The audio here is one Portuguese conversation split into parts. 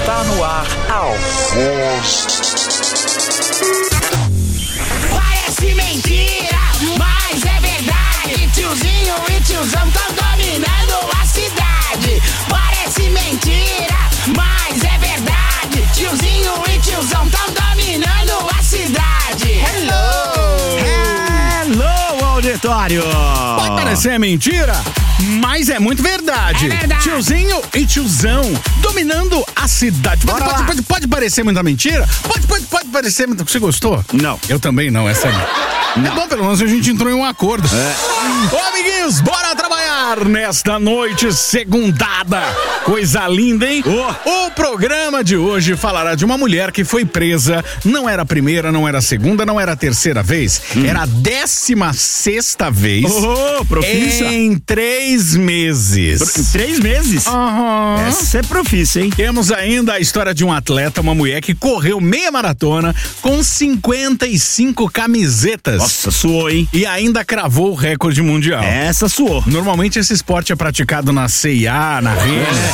Está no ar a voz. Parece mentira, mas é verdade. Tiozinho e tiozão tão dominando a cidade. Parece mentira, mas é verdade. Tiozinho e tiozão tão dominando a cidade. Hello, auditório! Pode parecer mentira, mas é muito verdade. É verdade. Tiozinho e tiozão dominando a cidade. Pode parecer muita mentira? Pode parecer muito... Você gostou? Não. Eu também não, essa não. É bom, pelo menos a gente entrou em um acordo. Ô, amiguinhos, bora trabalhar nesta noite segundada. Coisa linda, hein? O programa de hoje falará de uma mulher que foi presa. Não era a primeira, não era a segunda, não era a terceira vez. Era a 16ª vez. Profissa. Em 3 meses. Em 3 meses? Aham. Essa é profissa, hein? Temos ainda a história de um atleta, uma mulher que correu meia maratona com 55 camisetas. Nossa, suou, hein? E ainda cravou o recorde mundial. Essa suou. Normalmente esse esporte é praticado na C&A, na Renner.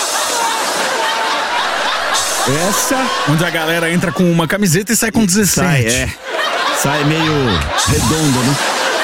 Essa... Onde a galera entra com uma camiseta e sai com 17. Sai meio redondo, né?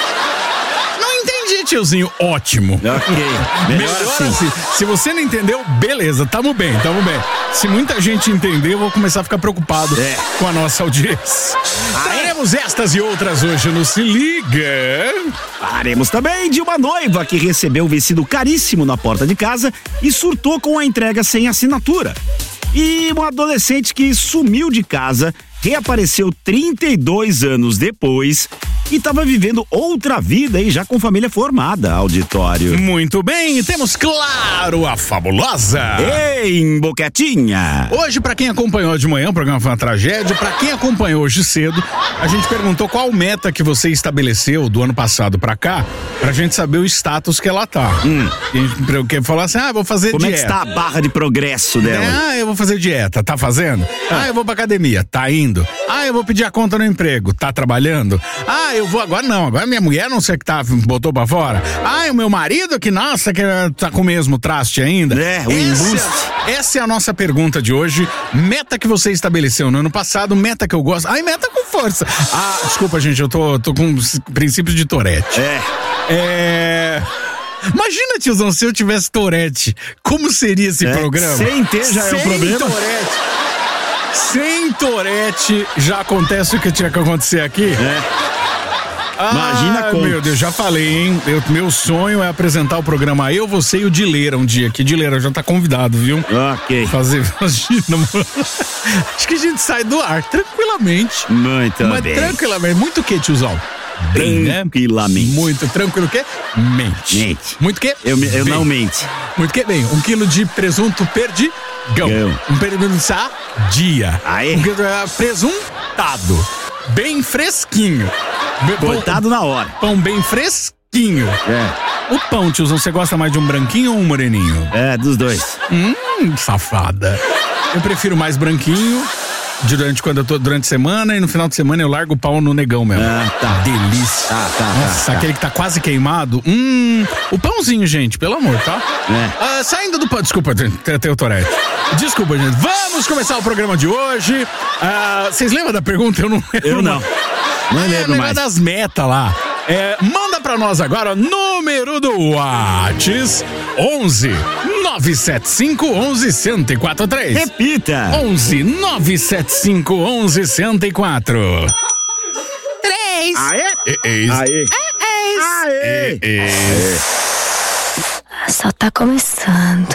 Tiozinho, ótimo. Ok. Melhor assim. Se você não entendeu, beleza, tamo bem. Se muita gente entender, eu vou começar a ficar preocupado com a nossa audiência. Teremos estas e outras hoje no Se Liga. Falaremos também de uma noiva que recebeu um vestido caríssimo na porta de casa e surtou com a entrega sem assinatura. E um adolescente que sumiu de casa, reapareceu 32 anos depois e estava vivendo outra vida e já com família formada, auditório. Muito bem, temos, claro, a fabulosa. Ei, Boquetinha! Hoje, pra quem acompanhou de manhã, o programa foi uma tragédia. Pra quem acompanhou hoje cedo, a gente perguntou qual meta que você estabeleceu do ano passado pra cá, pra gente saber o status que ela tá. E a gente falou assim, vou fazer Como dieta. é que está a barra de progresso dela? Eu vou fazer dieta, tá fazendo? Eu vou pra academia, tá indo? Eu vou pedir a conta no emprego, tá trabalhando? Eu vou agora não, agora minha mulher não sei o que tá, botou pra fora. O meu marido que, nossa, que tá com o mesmo traste ainda. O embuste. Essa é a nossa pergunta de hoje. Meta que você estabeleceu no ano passado, meta que eu gosto. Meta com força. Desculpa, gente, eu tô com princípios de Tourette. Imagina, tiozão, se eu tivesse Tourette, como seria esse programa? Sem ter já é um problema. Sem Tourette, já acontece o que tinha que acontecer aqui? Imagina como. Meu Deus, já falei, hein? Meu sonho é apresentar o programa Eu, Você e o Dileira um dia. Que Dileira já tá convidado, viu? Ok. Imagina, mano. Acho que a gente sai do ar tranquilamente. Muito bem. Tranquilamente. Muito o que, tiozão? Bem, tranquilamente. Né? Muito tranquilo o quê? Mente. Muito o quê? Eu não mente. Muito o quê? Bem, 1 quilo de presunto perdigão. Um período de sadia. Presuntado. Bem fresquinho. Cortado na hora. Pão bem fresquinho. O pão, tiozão, você gosta mais de um branquinho ou um moreninho? Dos dois. Safada. Eu prefiro mais branquinho. Quando eu tô durante a semana e no final de semana eu largo o pau no negão mesmo. Tá. Delícia. Nossa, aquele que tá quase queimado. O pãozinho, gente, pelo amor, tá? Saindo do pão. Desculpa, tem o Tourette. Desculpa, gente. Vamos começar o programa de hoje. Vocês lembram da pergunta? Eu não lembro. Eu não. Não lembro mais. Das metas lá. Manda pra nós agora o número do WhatsApp 11 975 11 1043. Repita. 11 975 11 1004. 3. Aê. Só tá começando.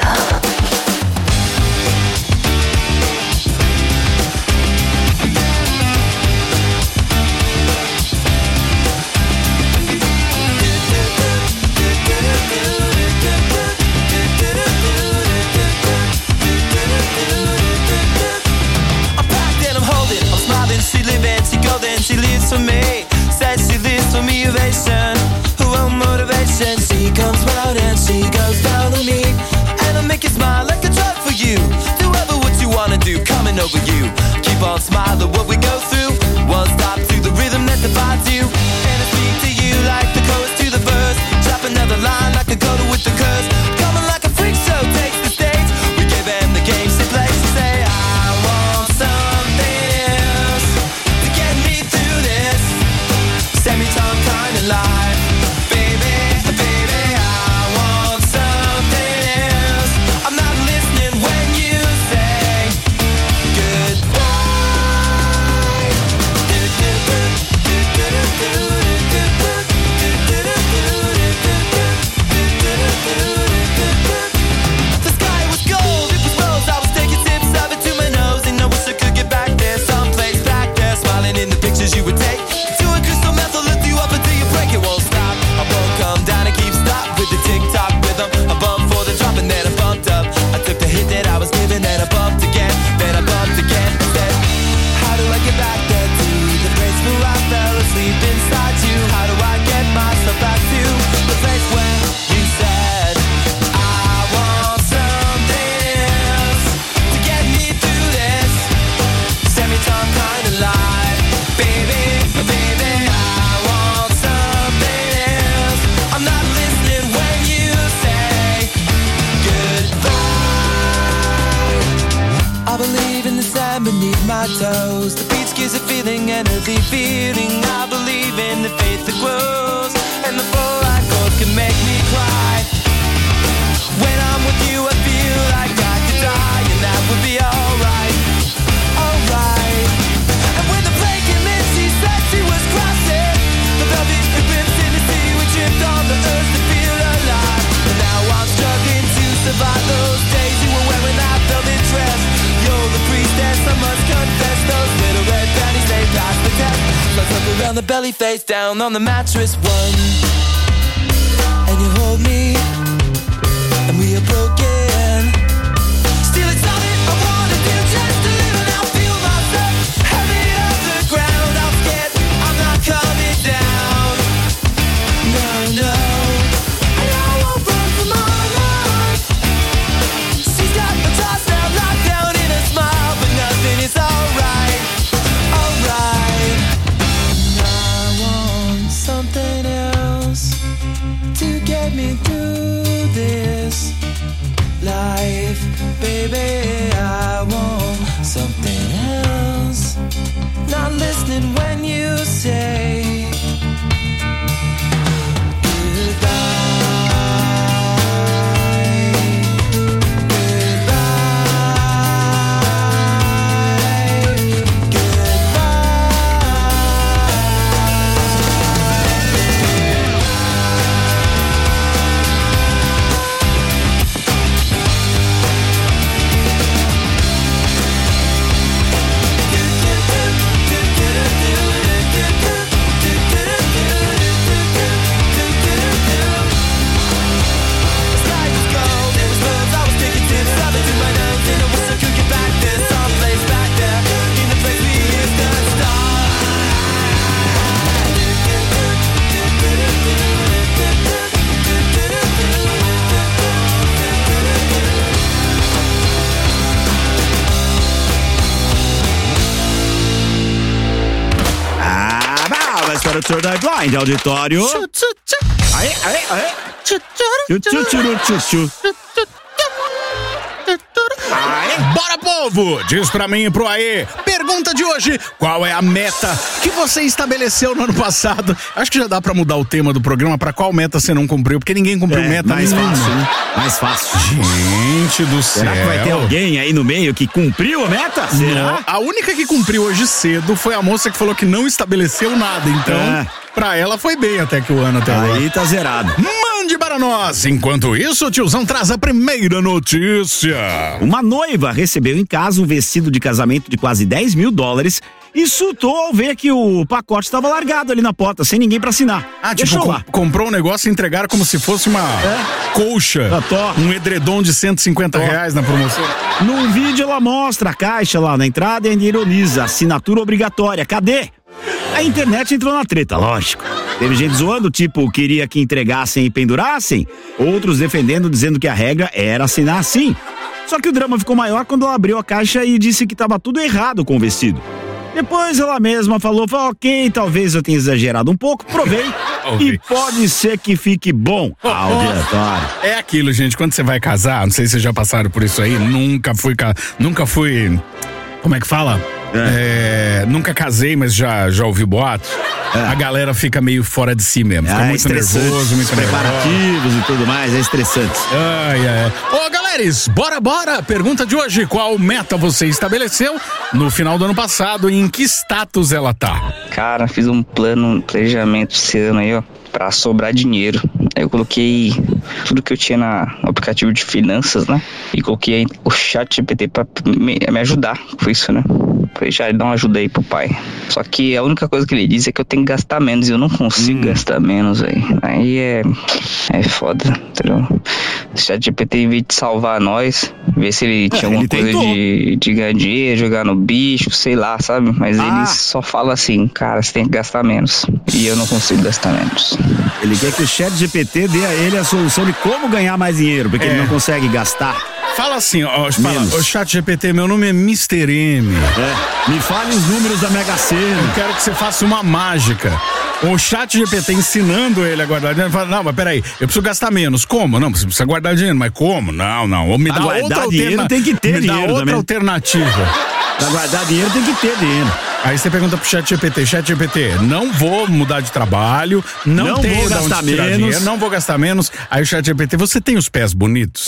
She lives for me, says she lives for me, ovation. Well, motivation, she comes round and she goes down on me. And I make you smile like a drug for you. Do ever what you wanna do, coming over you. Keep on smiling what we go through. One stop to the rhythm that divides you. And I speak to you like the chorus to the verse. Drop another line like a coda with the curse. Coming like a freak show takes the stage. We gave them the game she plays. She say, sand beneath my toes. The beach gives a feeling, an earthly feeling. I believe in the faith that grows, and the four-eyed chord can make me cry. When I'm with you, I feel like I could die, and that would be alright, alright. And when the plane came in, she said she was crossing the velvet ribbons in the sea. We tripped on the earth to feel alive, and now I'm struggling to survive those days you were wearing that velvet dress. You're the priestess, I must confess. Those little red panties, they pass the test. Let's look around the belly, face down on the mattress. One, and you hold me, and we are broken. Still it's all that I wanna do, just to live and I'll feel myself heavy off the ground. I'm scared, I'm not coming down. No, no, I know I won't run from my life. She's got my thoughts now locked down in a smile, but nothing is alright, alright. And I want something else to get me through this life, baby. I want something else. Not listening when you say para o Third Eye Blind, auditório. Aê, aê, aê. Bora, povo! Diz pra mim e pro Aê. Pergunta de hoje: qual é a meta que você estabeleceu no ano passado? Acho que já dá pra mudar o tema do programa pra qual meta você não cumpriu, porque ninguém cumpriu meta. Mais fácil, né? Mais fácil. Gente do céu. Será que vai ter alguém aí no meio que cumpriu a meta? Será? Não. A única que cumpriu hoje cedo foi a moça que falou que não estabeleceu nada. Então, pra ela foi bem até que o ano até agora. Aí tá zerado. Mande para nós. Enquanto isso, o tiozão traz a primeira notícia. Uma noiva recebeu em casa um vestido de casamento de quase $10 mil e surtou ao ver que o pacote estava largado ali na porta, sem ninguém pra assinar. Tipo, comprou um negócio e entregaram como se fosse uma colcha, um edredom de R$150 na promoção. Num vídeo ela mostra a caixa lá na entrada e ainda ironiza: assinatura obrigatória, cadê? A internet entrou na treta, lógico. Teve gente zoando, tipo, queria que entregassem e pendurassem. Outros defendendo, dizendo que a regra era assinar assim. Só que o drama ficou maior quando ela abriu a caixa e disse que estava tudo errado com o vestido. Depois ela mesma falou, ok, talvez eu tenha exagerado um pouco, provei e pode ser que fique bom. Auditório. É aquilo, gente, quando você vai casar, não sei se vocês já passaram por isso aí, nunca fui, como é que fala? Nunca casei, mas já ouvi boatos. A galera fica meio fora de si mesmo, fica muito nervoso, muito preparativos e tudo mais, é estressante. Ô, galeres, bora! Pergunta de hoje: qual meta você estabeleceu no final do ano passado e em que status ela tá? Cara, fiz um planejamento esse ano aí, ó, pra sobrar dinheiro. Aí eu coloquei tudo que eu tinha no aplicativo de finanças, né? E coloquei o ChatGPT pra me ajudar com isso, né? Falei, já dá uma ajuda aí pro pai. Só que a única coisa que ele diz é que eu tenho que gastar menos e eu não consigo gastar menos, velho. Aí é foda, entendeu? O ChatGPT, em vez de salvar nós, ver se ele tinha alguma coisa de ganhar dinheiro, jogar no bicho, sei lá, sabe? Mas ele só fala assim, cara, você tem que gastar menos. E eu não consigo gastar menos. Ele quer que o ChatGPT dê a ele a solução de como ganhar mais dinheiro, porque ele não consegue gastar. Fala assim, ó, o ChatGPT, meu nome é Mr. M. Me fale os números da Mega Sena. Eu quero que você faça uma mágica. O ChatGPT ensinando ele a guardar dinheiro. Fala, não, mas peraí, eu preciso gastar menos. Como? Não, você precisa guardar dinheiro, mas como? Não. Me dá outra dinheiro tem que ter me dinheiro dá outra também. alternativa. Pra guardar dinheiro tem que ter dinheiro. Aí você pergunta pro ChatGPT, não vou mudar de trabalho, não tenho vou de onde gastar tirar menos. dinheiro, não vou gastar menos. Aí o ChatGPT, você tem os pés bonitos?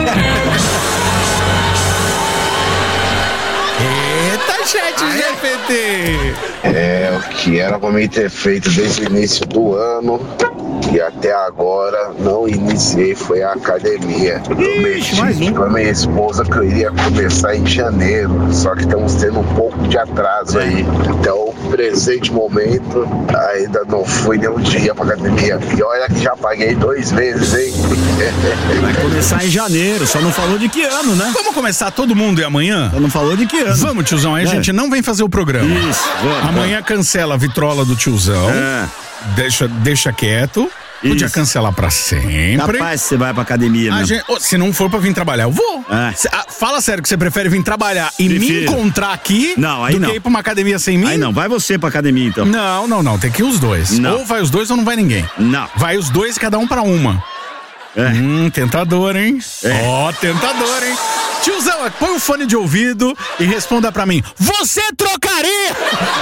Eita, ChatGPT! É o que era pra mim ter feito desde o início do ano e até agora não iniciei, foi a academia. Prometi pra minha esposa que eu iria começar em janeiro, só que estamos tendo um pouco de atraso aí. Até o presente momento ainda não fui nenhum dia pra academia. E olha que já paguei 2 vezes, hein? Vai começar em janeiro, só não falou de que ano, né? Vamos começar todo mundo e amanhã? Só não falou de que ano. Vamos, tiozão, aí a gente não vem fazer o programa. Isso, vamos. Amanhã cancela a vitrola do tiozão. Deixa quieto. Podia cancelar pra sempre. Capaz você vai pra academia mesmo. Se não for pra vir trabalhar, eu vou. Fala sério que você prefere vir trabalhar e me encontrar aqui do que ir pra uma academia sem mim? Aí não, vai você pra academia então. Não, tem que ir os dois. Não. Ou vai os dois ou não vai ninguém. Não. Vai os dois, cada um pra uma. Tentador, hein? Tentador, hein? Tiozão, põe o fone de ouvido e responda pra mim. Você trocaria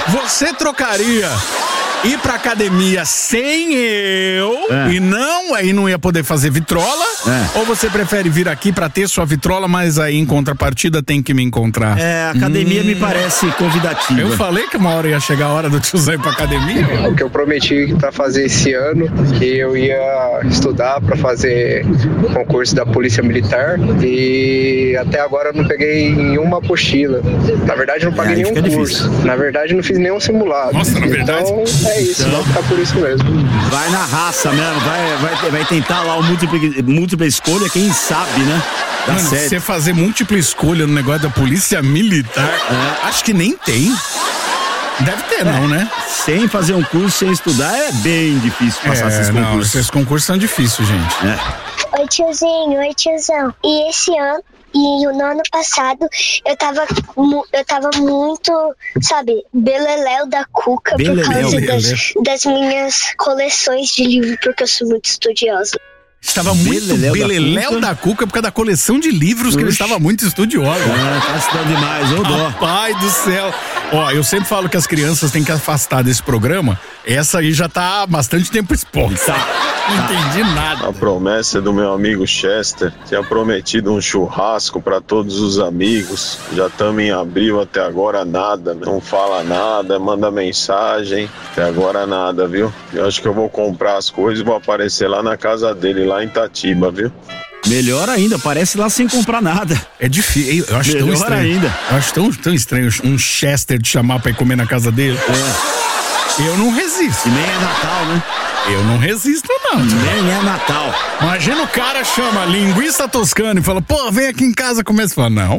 ir pra academia sem eu e não ia poder fazer vitrola? Ou você prefere vir aqui pra ter sua vitrola, mas aí em contrapartida tem que me encontrar? A academia me parece convidativa. Eu falei que uma hora ia chegar a hora do tiozão ir pra academia. O que eu prometi pra fazer esse ano, que eu ia estudar pra fazer concurso da Polícia Militar e até agora eu não peguei nenhuma apostila. Na verdade, eu não paguei nenhum curso. Na verdade, eu não fiz nenhum simulado. Nossa, na verdade. Então, é isso, vai ficar por isso mesmo. Vai na raça mesmo, vai tentar lá o múltipla escolha, quem sabe, né? Mano, você fazer múltipla escolha no negócio da Polícia Militar, acho que nem tem. Deve ter, não, né? Sem fazer um curso, sem estudar, é bem difícil passar esses concursos. Não, esses concursos são difíceis, gente. Oi, tiozinho, oi, tiozão. E esse ano, e no ano passado, eu tava muito, sabe, beleléu da cuca por causa das minhas coleções de livros, porque eu sou muito estudiosa. Estava muito beleléu da cuca por causa da coleção de livros que ele estava muito estudioso. Tá estudando demais, ô dó. Pai do céu. Ó, eu sempre falo que as crianças têm que afastar desse programa. Essa aí já tá há bastante tempo exposta. Não entendi nada. A promessa do meu amigo Chester tinha prometido um churrasco para todos os amigos. Já estamos em abril, até agora nada. Não fala nada, manda mensagem. Até agora nada, viu? Eu acho que eu vou comprar as coisas e vou aparecer lá na casa dele, lá em Itatiba, viu? Melhor ainda, aparece lá sem comprar nada. É difícil, eu acho Melhor tão estranho. ainda. Eu acho tão estranho um Chester te chamar pra ir comer na casa dele. Eu não resisto. E nem é Natal, né? Eu não resisto, não. Nem é Natal. Imagina o cara chama linguiça toscana e fala, pô, vem aqui em casa comer. Você fala, não.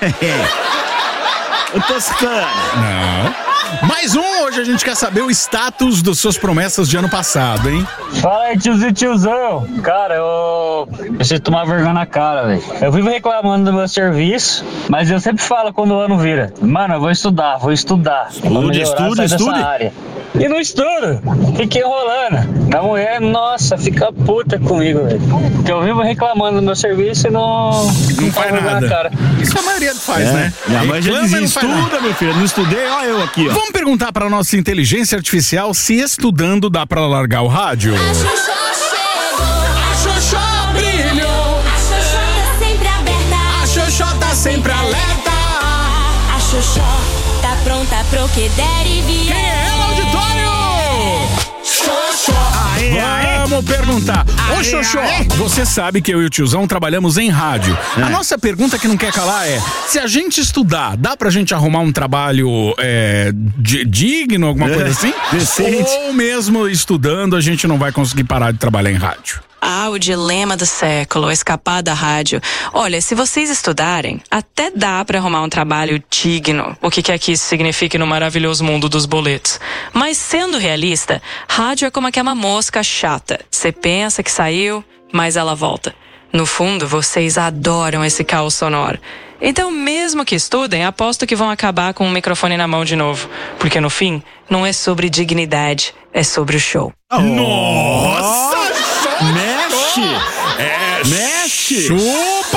O toscano. Não. Mais um, hoje a gente quer saber o status das suas promessas de ano passado, hein? Fala aí, tiozão. Cara, eu preciso tomar vergonha na cara, velho. Eu vivo reclamando do meu serviço, mas eu sempre falo quando o ano vira. Mano, eu vou estudar. Estude. Área. E não estudo. Fiquei enrolando. Minha mulher, nossa, fica puta comigo, velho. Porque eu vivo reclamando do meu serviço e não faz nada. Na cara. Isso a maioria faz, né? Minha mãe já dizia, estuda, meu filho. Não estudei, ó eu aqui, ó. Vamos perguntar pra nossa inteligência artificial se estudando dá pra largar o rádio. A Xoxó chegou, a Xoxó brilhou, a Xoxó tá sempre aberta, A Xoxó tá sempre alerta. a Xoxó tá pronta pro que der e vier. Quem é ela, auditório? Xoxó. Vamos perguntar. Ô, Xoxó, você sabe que eu e o tiozão trabalhamos em rádio. A nossa pergunta que não quer calar é, se a gente estudar, dá pra gente arrumar um trabalho digno, alguma coisa assim? Decente. Ou mesmo estudando, a gente não vai conseguir parar de trabalhar em rádio? Ah, o dilema do século, escapar da rádio. Olha, se vocês estudarem, até dá pra arrumar um trabalho digno, o que quer que isso signifique no maravilhoso mundo dos boletos. Mas sendo realista, rádio é como aquela mosca chata. Você pensa que saiu, mas ela volta. No fundo, vocês adoram esse caos sonoro. Então, mesmo que estudem, aposto que vão acabar com o microfone na mão de novo. Porque no fim, não é sobre dignidade, é sobre o show. Nossa! Mexe! Mexe! Chupa, filó!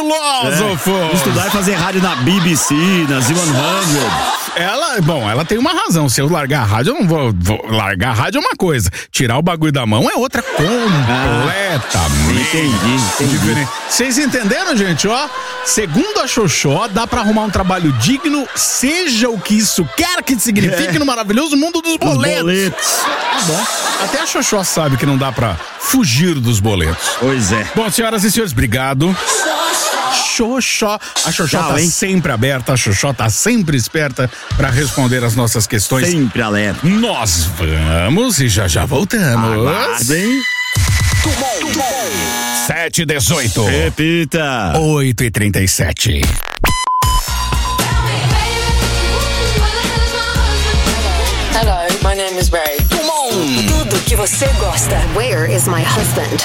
filósofo. Estudar e fazer rádio na BBC, na Z100. Ela tem uma razão. Se eu largar a rádio, eu não vou largar a rádio é uma coisa. Tirar o bagulho da mão é outra completamente. Entendi. Vocês entenderam, gente? Ó, segundo a Xoxó, dá pra arrumar um trabalho digno, seja o que isso quer que signifique no maravilhoso mundo dos boletos. Tá bom. Até a Xoxó sabe que não dá pra fugir dos boletos. Pois é. Bom, senhoras e senhores, obrigado. Xoxó. A Xoxó tá sempre aberta, a Xoxó tá sempre esperta pra responder as nossas questões. Sempre alerta. Nós vamos e já voltamos. Aguardem. 7h18. Repita. 8h37. Hello, my name is Ray. Come on! Tudo que você gosta. Where is my husband?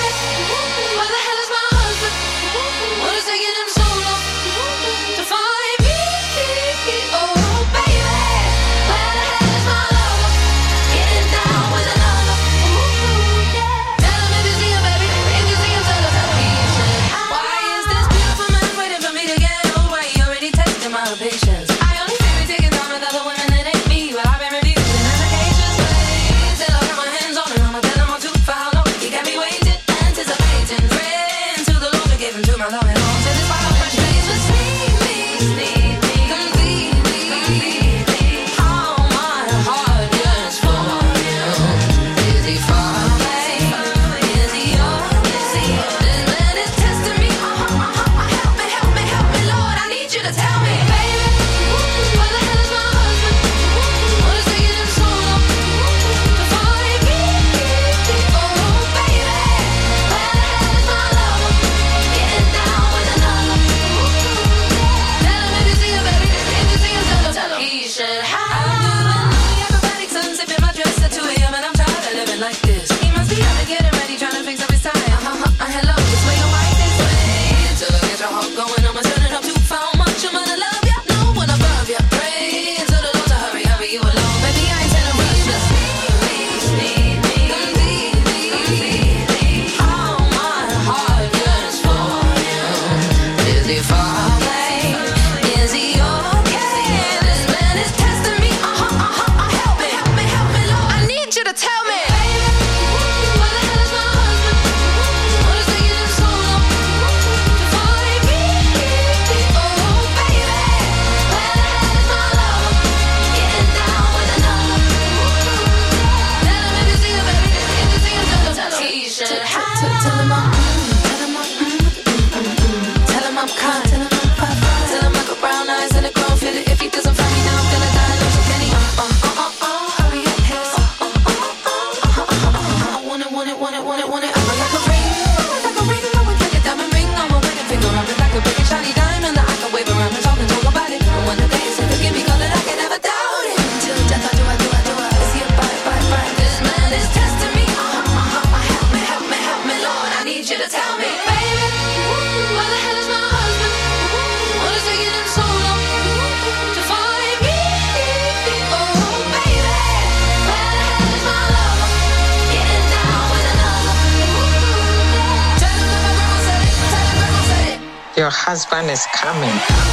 Your husband is coming.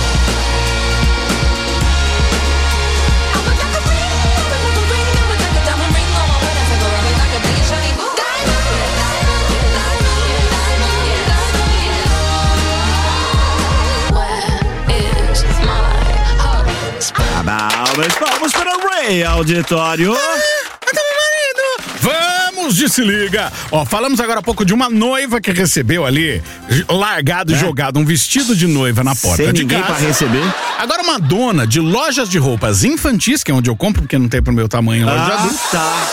Vamos para o Ray, auditório. Vamos de se liga. Ó, falamos agora há pouco de uma noiva que recebeu ali, largado e jogado um vestido de noiva na porta sem de ninguém casa. Pra receber. Agora uma dona de lojas de roupas infantis, que é onde eu compro, porque não tem pro meu tamanho loja de adulto.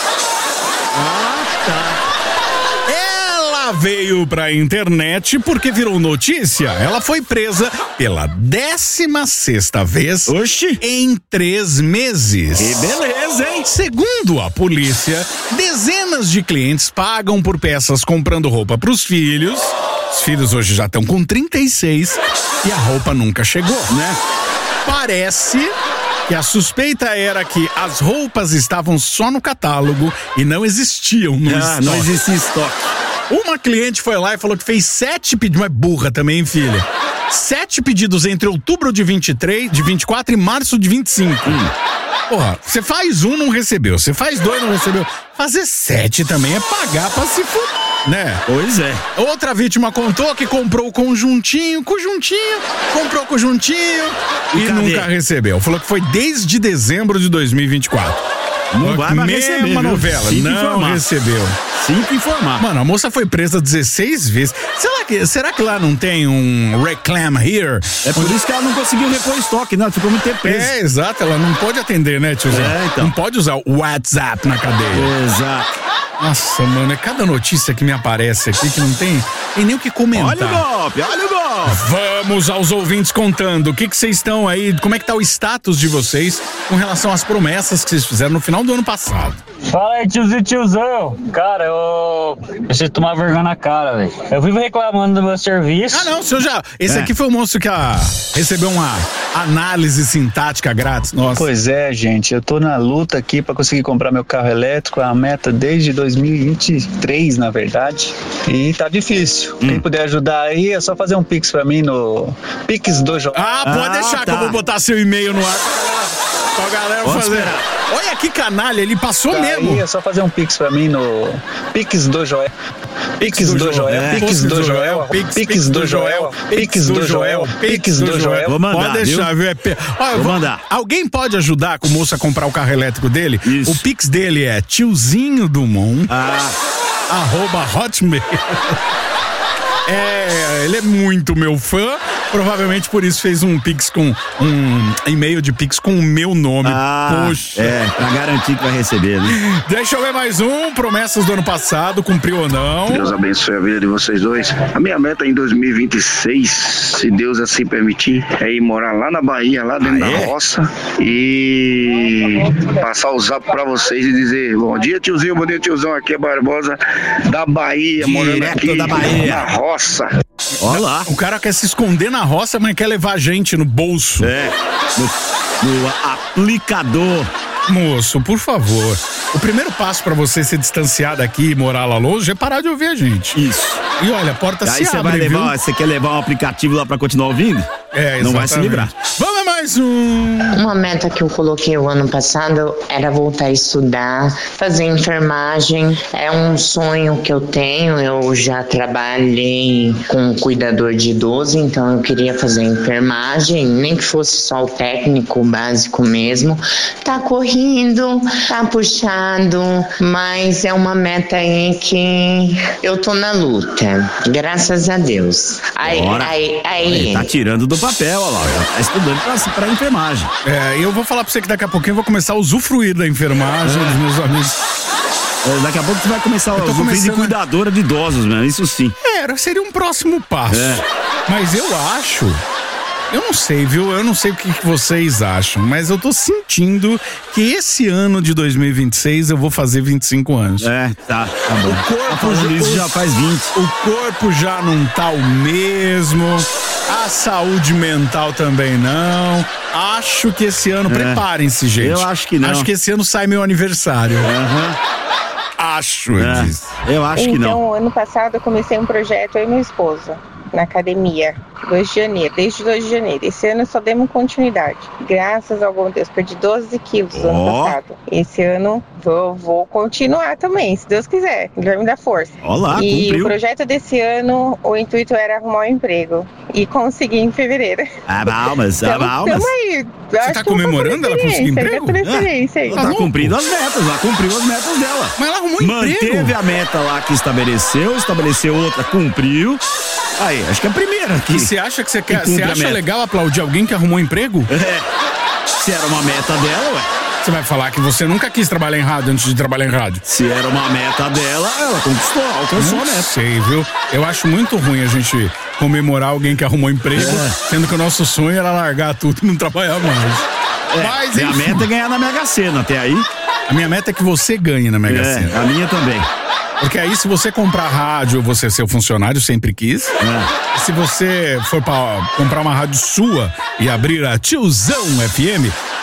Ela veio pra internet porque virou notícia. Ela foi presa pela 16ª vez em 3 meses. Que beleza, hein? Segundo a polícia, dezenas de clientes pagam por peças comprando roupa pros filhos. Os filhos hoje já estão com 36 e a roupa nunca chegou, né? Parece que a suspeita era que as roupas estavam só no catálogo e não existiam no estoque. Não existia estoque. Uma cliente foi lá e falou que fez 7 pedidos, mas burra também, filha. 7 pedidos entre outubro de 24 e março de 25. Porra, você faz um, não recebeu. Você faz 2, não recebeu. Fazer 7 também é pagar pra se fuder, né? Pois é. Outra vítima contou que comprou o conjuntinho, comprou o conjuntinho e nunca recebeu. Falou que foi desde dezembro de 2024. Não vai mais receber, mesma novela, não recebeu. Sinto informar. Mano, a moça foi presa 16 vezes. Será que lá não tem um reclam here? É por isso que ela não conseguiu repor estoque, não, ficou muito tempo presa. É, exato, ela não pode atender, né, tiozão? Então. Não pode usar o WhatsApp na cadeia. Exato. Nossa, mano, é cada notícia que me aparece aqui que não tem nem o que comentar. Olha o golpe. Vamos aos ouvintes contando. O que vocês estão aí, como é que tá o status de vocês com relação às promessas que vocês fizeram no final do ano passado? Fala aí, tiozão. Cara, eu preciso tomar vergonha na cara, velho. Eu vivo reclamando do meu serviço. Ah, não, senhor já. Esse aqui foi o moço que recebeu uma análise sintática grátis. Nossa. Pois é, gente. Eu tô na luta aqui pra conseguir comprar meu carro elétrico. A meta desde 2023, na verdade. E tá difícil. Quem puder ajudar aí, é só fazer um pix pra mim no Pix do Joel. Pode deixar que eu vou botar seu e-mail no ar pra galera fazer. Olha que canalha, ele passou mesmo. Aí é só fazer um pix pra mim no Pix do Joel. Pix do Joel. Pix do Joel. Pix do Joel. Pix do Joel. Pix do Joel. Vou mandar, pode deixar, viu? Vou mandar. Alguém pode ajudar com o moço a comprar o carro elétrico dele? Isso. O Pix dele é tiozinho Dumont. @hotmail. Ele é muito meu fã, provavelmente por isso fez um Pix com um e-mail de Pix com o meu nome. Poxa. Pra garantir que vai receber, né? Deixa eu ver mais um, promessas do ano passado, cumpriu ou não? Deus abençoe a vida de vocês dois. A minha meta em 2026, se Deus assim permitir, é ir morar lá na Bahia, lá dentro da roça e passar o zap pra vocês e dizer: bom dia, tiozinho, bom dia, tiozão, aqui é Barbosa da Bahia, morando aqui da Bahia. na roça. Olha lá. O cara quer se esconder na roça, mas quer levar a gente no bolso. No aplicador. Moço, por favor. O primeiro passo pra você se distanciar daqui e morar lá longe é parar de ouvir a gente. Isso. E olha, a porta aí se abre, viu? Você quer levar um aplicativo lá pra continuar ouvindo? Não vai se livrar. Vamos a mais um. Uma meta que eu coloquei o ano passado era voltar a estudar, fazer enfermagem. É um sonho que eu tenho. Eu já trabalhei com cuidador de idoso, então eu queria fazer enfermagem, nem que fosse só o técnico básico mesmo. Tá correndo, tá puxado, mas é uma meta aí que eu tô na luta. Graças a Deus. Aí. Tá tirando do papel, olha lá. Tá estudando pra enfermagem. Eu vou falar pra você que daqui a pouquinho eu vou começar a usufruir da enfermagem dos meus amigos. Daqui a pouco você vai começar a usufruir de cuidadora de idosos, mano. Isso sim. Seria um próximo passo. Mas eu acho. Eu não sei, viu? Eu não sei o que vocês acham, mas eu tô sentindo que esse ano de 2026 eu vou fazer 25 anos. Tá bom. O corpo já faz 20. O corpo já não tá o mesmo, a saúde mental também não. Acho que esse ano, preparem-se, gente. Eu acho que não. Acho que esse ano sai meu aniversário. Acho, eu acho que não. Então, ano passado eu comecei um projeto, eu e minha esposa, na academia, 2 de janeiro, desde 2 de janeiro. Esse ano só demos continuidade. Graças ao bom Deus, perdi 12 quilos no ano passado. Esse ano vou continuar também, se Deus quiser. Ele vai me dar força. Olá, e cumpriu. O projeto desse ano, o intuito era arrumar um emprego. E consegui em fevereiro. Mas aí. Você tá comemorando ela conseguir emprego? Ela tá cumprindo as metas, ela cumpriu as metas dela. Mas ela arrumou emprego. Manteve a meta lá que estabeleceu outra, cumpriu. Aí, acho que é a primeira aqui. E você acha que você acha legal aplaudir alguém que arrumou emprego? Se era uma meta dela, ué. Você vai falar que você nunca quis trabalhar em rádio antes de trabalhar em rádio. Se era uma meta dela, ela conquistou, alcançou a meta. Sei, viu? Eu acho muito ruim a gente comemorar alguém que arrumou emprego, sendo que o nosso sonho era largar tudo e não trabalhar mais. Mas, a meta é ganhar na Mega Sena, até aí. A minha meta é que você ganhe na Mega Sena. A minha também. Porque aí, se você comprar rádio, você é seu funcionário, sempre quis. Se você for pra comprar uma rádio sua e abrir a Tiozão FM,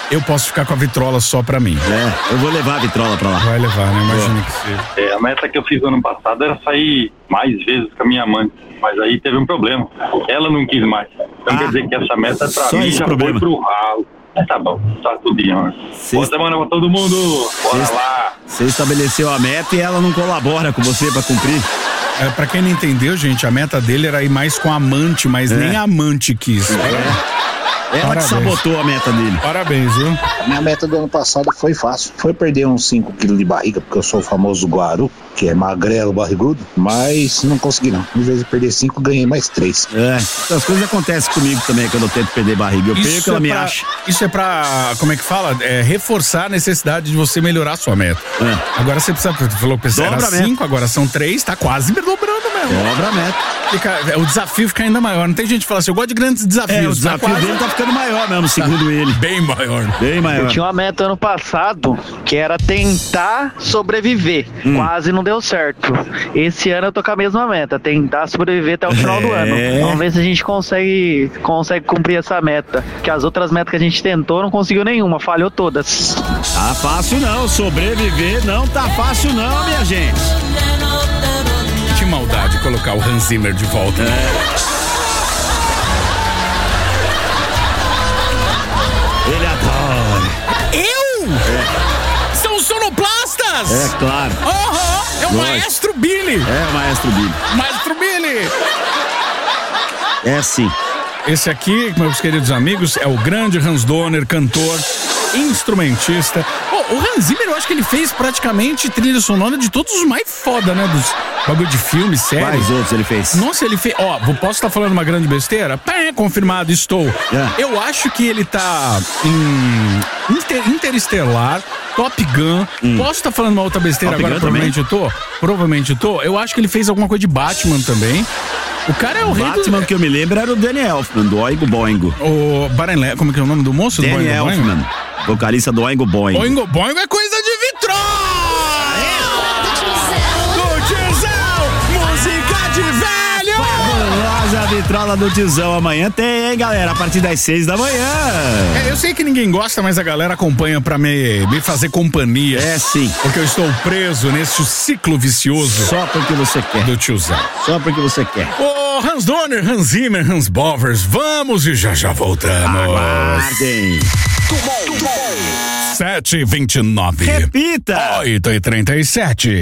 eu posso ficar com a vitrola só pra mim. Eu vou levar a vitrola pra lá. Vai levar, né? Imagina que seja. A meta que eu fiz ano passado era sair mais vezes com a minha mãe, mas aí teve um problema. Ela não quis mais. Então quer dizer que essa meta pra mim já foi pro ralo. Tá bom, tá tudo bem, mano. Boa semana pra todo mundo. Bora lá. Você estabeleceu a meta e ela não colabora com você pra cumprir? Pra quem não entendeu, gente, a meta dele era ir mais com a amante, mas nem a amante quis. Ela que sabotou a meta dele. Parabéns, viu? Minha meta do ano passado foi fácil. Foi perder uns 5 quilos de barriga, porque eu sou o famoso Guaru, que é magrelo, barrigudo, mas não consegui não. Em vez de perder 5, ganhei mais 3. As coisas acontecem comigo também quando eu tento perder barriga. Eu perco, ela me acha. Isso é pra, como é que fala? Reforçar a necessidade de você melhorar a sua meta. Agora você precisa, você falou que era 5, agora são 3, tá quase dobrando mesmo. Dobra a meta. O desafio fica ainda maior. Não tem gente que fala assim, eu gosto de grandes desafios. O desafio dele tá ficando maior mesmo, segundo ele. Bem maior. Bem maior. Eu tinha uma meta ano passado que era tentar sobreviver. Quase não deu certo. Esse ano eu tô com a mesma meta, tentar sobreviver até o final do ano. Vamos ver se a gente consegue cumprir essa meta. Que as outras metas que a gente tentou não conseguiu nenhuma, falhou todas. Tá fácil não, sobreviver não tá fácil não, minha gente. Que maldade colocar o Hans Zimmer de volta. Ele adora. São sonoplastas! É, claro. É o Maestro Billy. É o Maestro Billy. Maestro Billy. É sim. Esse aqui, meus queridos amigos, é o grande Hans Donner, cantor, instrumentista. O Hans Zimmer, eu acho que ele fez praticamente trilha sonora de todos os mais foda, né? Dos bagulho de filme, série. Quais outros ele fez? Nossa, ele fez... posso estar falando uma grande besteira? Confirmado, estou. Eu acho que ele tá em Interestelar, Top Gun. Posso estar falando uma outra besteira Top agora? Gun Provavelmente eu tô. Provavelmente eu tô. Eu acho que ele fez alguma coisa de Batman também. O cara é o rei do... Batman que eu me lembro era o Danny Elfman, do Oingo Boingo. O Barenle... Como é que é o nome do moço? Danny Elfman, vocalista do Oingo Boingo. Oingo Boingo é coisa de vitrola! Do Tizão! Música de velho! Fabulosa vitrola do Tizão. Amanhã tem, hein, galera? A partir das 6 da manhã. Eu sei que ninguém gosta, mas a galera acompanha pra me fazer companhia. É, sim. Porque eu estou preso nesse ciclo vicioso. Só porque você quer. Do Tizão. Só porque você quer. Ô, Hans Donner, Hans Zimmer, Hans Bovers, vamos e já voltamos. Aguardem. 7h29. Repita. 8h37.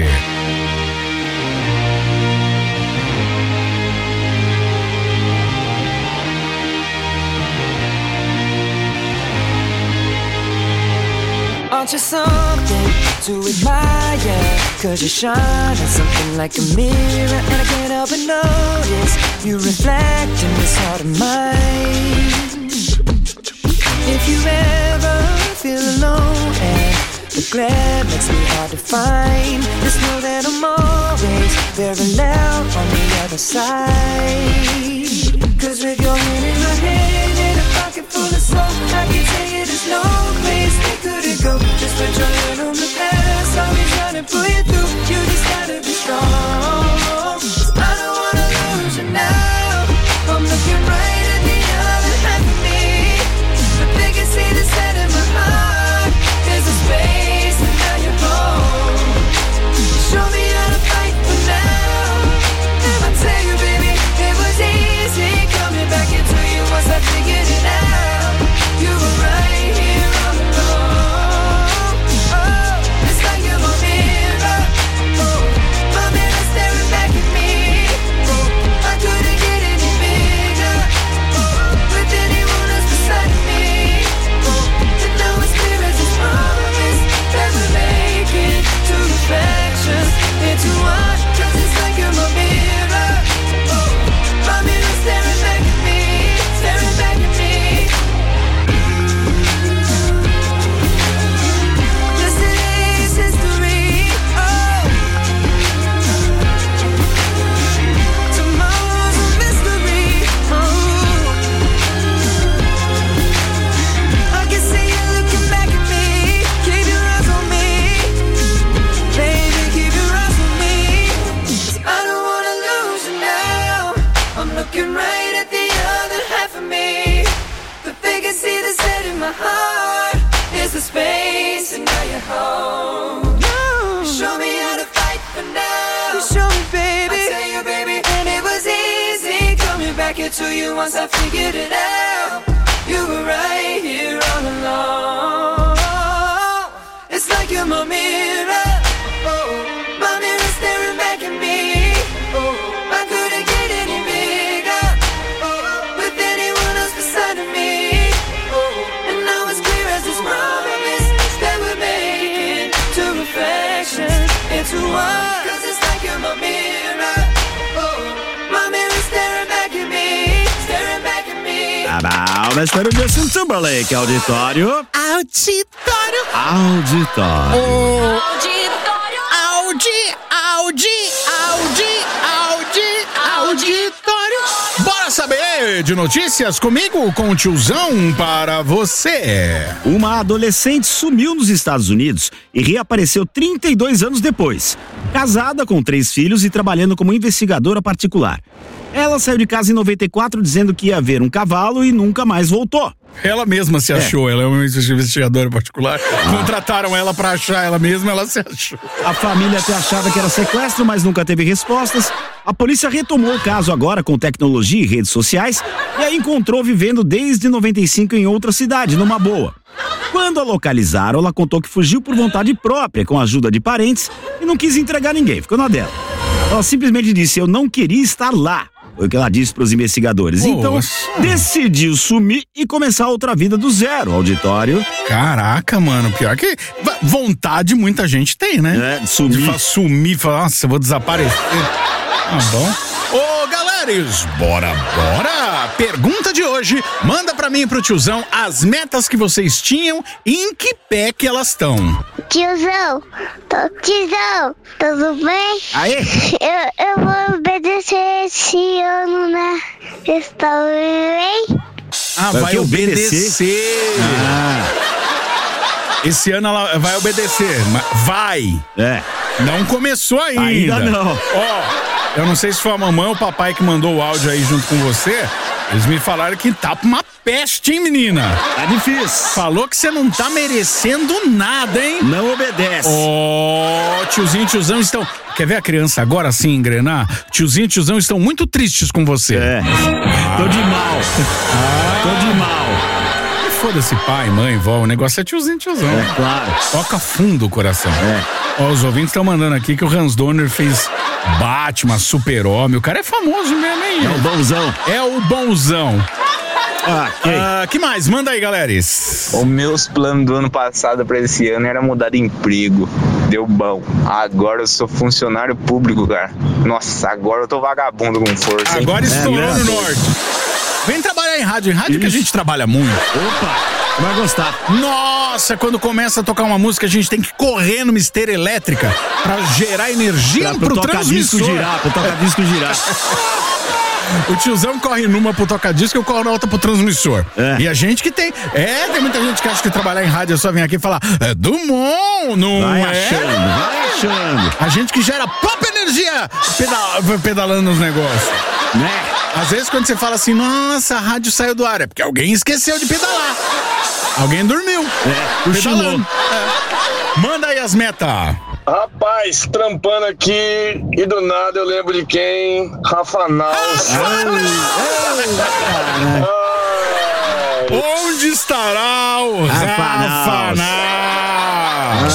Aren't you something to admire? Cause you shine on something like a mirror, and I can't help but notice you reflect in this heart of mine. If you ever feel alone and the glare makes me hard to find, just know that I'm always very loud on the other side. Cause with your hand in my hand and a pocket full of smoke, I can tell you there's no place we couldn't go. Just put your hand on the past, I'll be trying to pull you through. You just gotta be strong. I don't wanna lose you now. I'm looking right at the other half of me, but they can see the set in my heart. There's a space and now you're home. Show me how to fight for now. And I tell you, baby, it was easy coming back into you once I figured it out. You were right here all along. Oh, it's like you're my mirror. Oh, my mirror staring back at me. Oh, I couldn't get any bigger. Oh, with anyone else beside me. Oh, and now it's clear as this promise that we're making two reflections into one. Cause it's like you're my mirror. Oh, my mirror staring back at me. Staring back at me. Yesterday's history. Oh, tomorrow's a mystery. Oh, I can see you looking back at me. Keep your eyes on me, baby. Keep your eyes on me. 'Cause I don't wanna lose you now. I'm looking right at the other half of me, but they can see the set in my heart. the space and now you're home. You show me how to fight for now. You show me, baby. I tell you, baby, and it was easy coming back into you once I figured it out. You were right here all along. It's like you're my mirror. Oh, my mirror staring back at me. Oh, I couldn't get any bigger. Oh, with anyone else beside of me. Oh, and now it's clear as this promise that we're making two reflections into one. 'Cause it's like you're my mirror. Oh, my mirror staring back at me. Staring back at me. Mistério Justin Timberlake, auditório. Auditório. Bora saber de notícias comigo, com o tiozão para você. Uma adolescente sumiu nos Estados Unidos e reapareceu 32 anos depois. Casada com 3 filhos e trabalhando como investigadora particular. Ela saiu de casa em 94 dizendo que ia ver um cavalo e nunca mais voltou. Ela mesma se achou, ela é uma investigadora particular. Contrataram ela pra achar ela mesma, ela se achou. A família até achava que era sequestro, mas nunca teve respostas. A polícia retomou o caso agora com tecnologia e redes sociais e a encontrou vivendo desde 95 em outra cidade, numa boa. Quando a localizaram, ela contou que fugiu por vontade própria, com a ajuda de parentes, e não quis entregar ninguém, ficou na dela. Ela simplesmente disse: eu não queria estar lá. Foi o que ela disse para os investigadores. Então, decidiu sumir e começar outra vida do zero, auditório. Caraca, mano, pior que vontade muita gente tem, né? Sumir, falar, nossa, eu vou desaparecer. Tá bom. Ô, galeres, bora! Pergunta de hoje, manda pra mim e pro tiozão as metas que vocês tinham e em que pé que elas estão. Tiozão, tudo bem? Aê? Eu vou obedecer esse ano, né? Está bem? Vai obedecer. Esse ano ela vai obedecer, vai. Não começou ainda. não. Eu não sei se foi a mamãe ou o papai que mandou o áudio aí junto com você. Eles me falaram que tá uma peste, hein, menina? Tá difícil. Falou que você não tá merecendo nada, hein? Não obedece. Tiozinho e tiozão estão... Quer ver a criança agora sim engrenar? Tiozinho e tiozão estão muito tristes com você. Tô de mal. Foda-se pai, mãe, vó, o negócio é tiozinho e tiozão. Claro. Toca fundo o coração. Os ouvintes estão mandando aqui que o Hans Donner fez Batman, Super-Homem. O cara é famoso mesmo, hein? É o bonzão. É o bonzão. Que mais? Manda aí, galeres. Os meus planos do ano passado pra esse ano era mudar de emprego. Deu bom. Agora eu sou funcionário público, cara. Nossa, agora eu tô vagabundo com força, hein? Agora estourou no norte. Vem trabalhar em rádio. Em rádio que a gente trabalha muito. Opa, vai gostar. Nossa, quando começa a tocar uma música, a gente tem que correr numa esteira elétrica pra gerar energia pro transmissor. Pro toca-disco girar. O tiozão corre numa pro toca-disco e eu corro na outra pro transmissor. E a gente que tem... tem muita gente que acha que trabalhar em rádio é só vir aqui e falar Dumont, não vai é? Vai achando. A gente que gera própria energia pedalando nos negócios. Às vezes quando você fala assim, nossa, a rádio saiu do ar, é porque alguém esqueceu de pedalar. Alguém dormiu. Cochilou. Manda aí as metas. Rapaz, trampando aqui e do nada eu lembro de quem? Rafa Naus. Onde estará o Rafa Naus?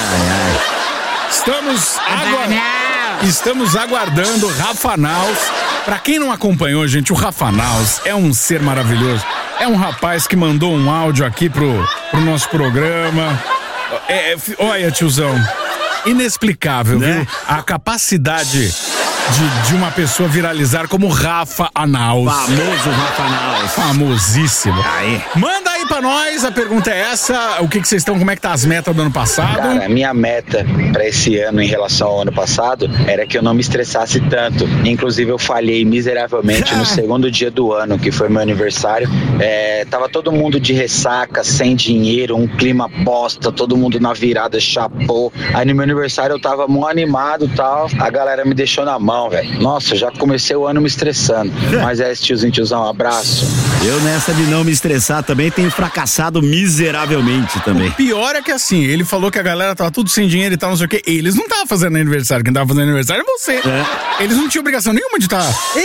Estamos aguardando o Rafa Naus. Pra quem não acompanhou, gente, o Rafa Naus é um ser maravilhoso. É um rapaz que mandou um áudio aqui pro nosso programa. Olha, tiozão, inexplicável, viu? A capacidade de uma pessoa viralizar como Rafa Naus. Famoso Rafa Naus. Famosíssimo. Manda aí pra nós, a pergunta é essa, o que vocês estão, como é que tá as metas do ano passado? Cara, a minha meta pra esse ano em relação ao ano passado era que eu não me estressasse tanto. Inclusive eu falhei miseravelmente no segundo dia do ano, que foi meu aniversário. Tava todo mundo de ressaca, sem dinheiro, um clima bosta, todo mundo na virada, chapou. Aí no meu aniversário eu tava mó animado e tal, a galera me deixou na mão. não, velho. Nossa, já comecei o ano me estressando. Mas é esse tiozão, abraço. Eu nessa de não me estressar também tenho fracassado miseravelmente também. O pior é que assim, ele falou que a galera tava tudo sem dinheiro e tal, não sei o quê. Eles não estavam fazendo aniversário, quem tava fazendo aniversário é você. Eles não tinham obrigação nenhuma de estar.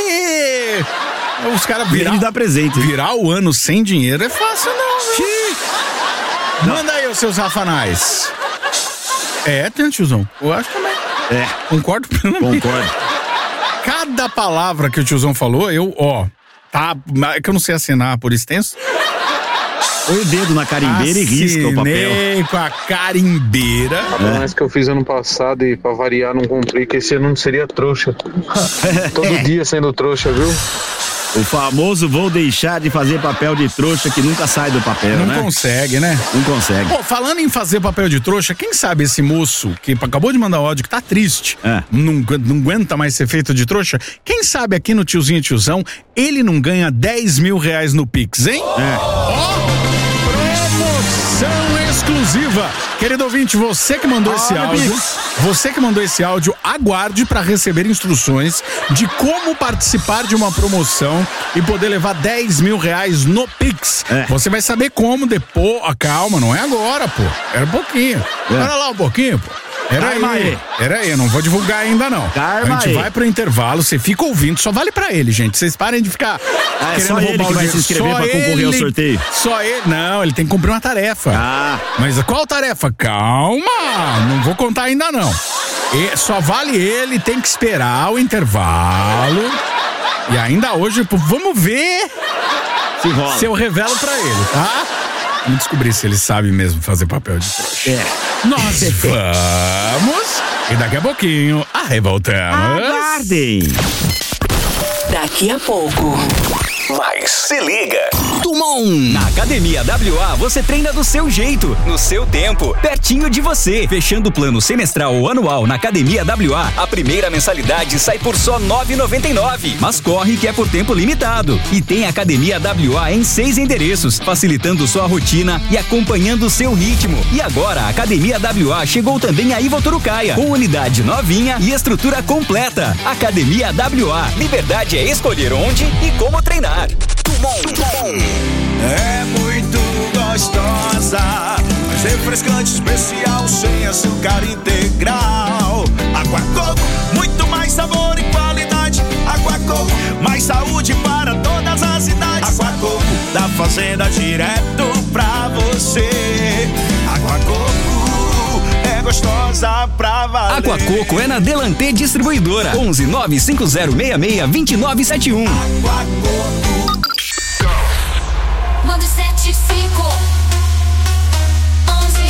Os caras virar o ano sem dinheiro é fácil não. Manda aí os seus rafanais. Tem tiozão. Eu acho também. Concordo plenamente. Concordo. Cada palavra que o tiozão falou, é que eu não sei assinar por extenso. Põe o dedo na carimbeira e risca o papel. Com a carimbeira. A promessa que eu fiz ano passado e pra variar não cumpri, que esse ano não seria trouxa. Todo dia sendo trouxa, viu? O famoso vou deixar de fazer papel de trouxa que nunca sai do papel, né? Não consegue, né? Não consegue. Pô, falando em fazer papel de trouxa, quem sabe esse moço que acabou de mandar áudio que tá triste, não aguenta mais ser feito de trouxa, quem sabe aqui no Tiozinho e Tiozão, ele não ganha 10 mil reais no Pix, hein? Promoção exclusiva. Querido ouvinte, você que mandou esse áudio, aguarde para receber instruções de como participar de uma promoção e poder levar 10 mil reais no Pix. Você vai saber como depois. Calma, não é agora, pô. Era um pouquinho. Espera lá um pouquinho, pô. Era aí, eu não vou divulgar ainda não. A gente vai pro intervalo, você fica ouvindo, só vale pra ele, gente. Vocês parem de ficar querendo roubar o dinheiro. Vai se inscrever pra concorrer ao sorteio. Só ele, não, ele tem que cumprir uma tarefa. Mas qual tarefa? Calma, não vou contar ainda não. Só vale ele, tem que esperar o intervalo. E ainda hoje, vamos ver se eu revelo pra ele, tá? Vamos descobrir se ele sabe mesmo fazer papel de trouxa. Nós vamos e daqui a pouquinho voltamos. Aguardem. Daqui a pouco. Mas se liga. Tumon! Na Academia WA você treina do seu jeito, no seu tempo, pertinho de você. Fechando o plano semestral ou anual na Academia WA, a primeira mensalidade sai por só R$ 9,99. Mas corre que é por tempo limitado. E tem Academia WA em 6 endereços, facilitando sua rotina e acompanhando o seu ritmo. E agora a Academia WA chegou também a Ivoturucaia, com unidade novinha e estrutura completa. Academia WA, liberdade é escolher onde e como treinar. É muito gostosa, mas refrescante, especial, sem açúcar integral. Água Coco, muito mais sabor e qualidade. Água Coco, mais saúde para todas as idades. Água Coco, da fazenda direto pra você. Água Coco é gostosa pra valer. Água Coco é na Delantê Distribuidora. 11 95066 2971. Água Coco. Manda 75 11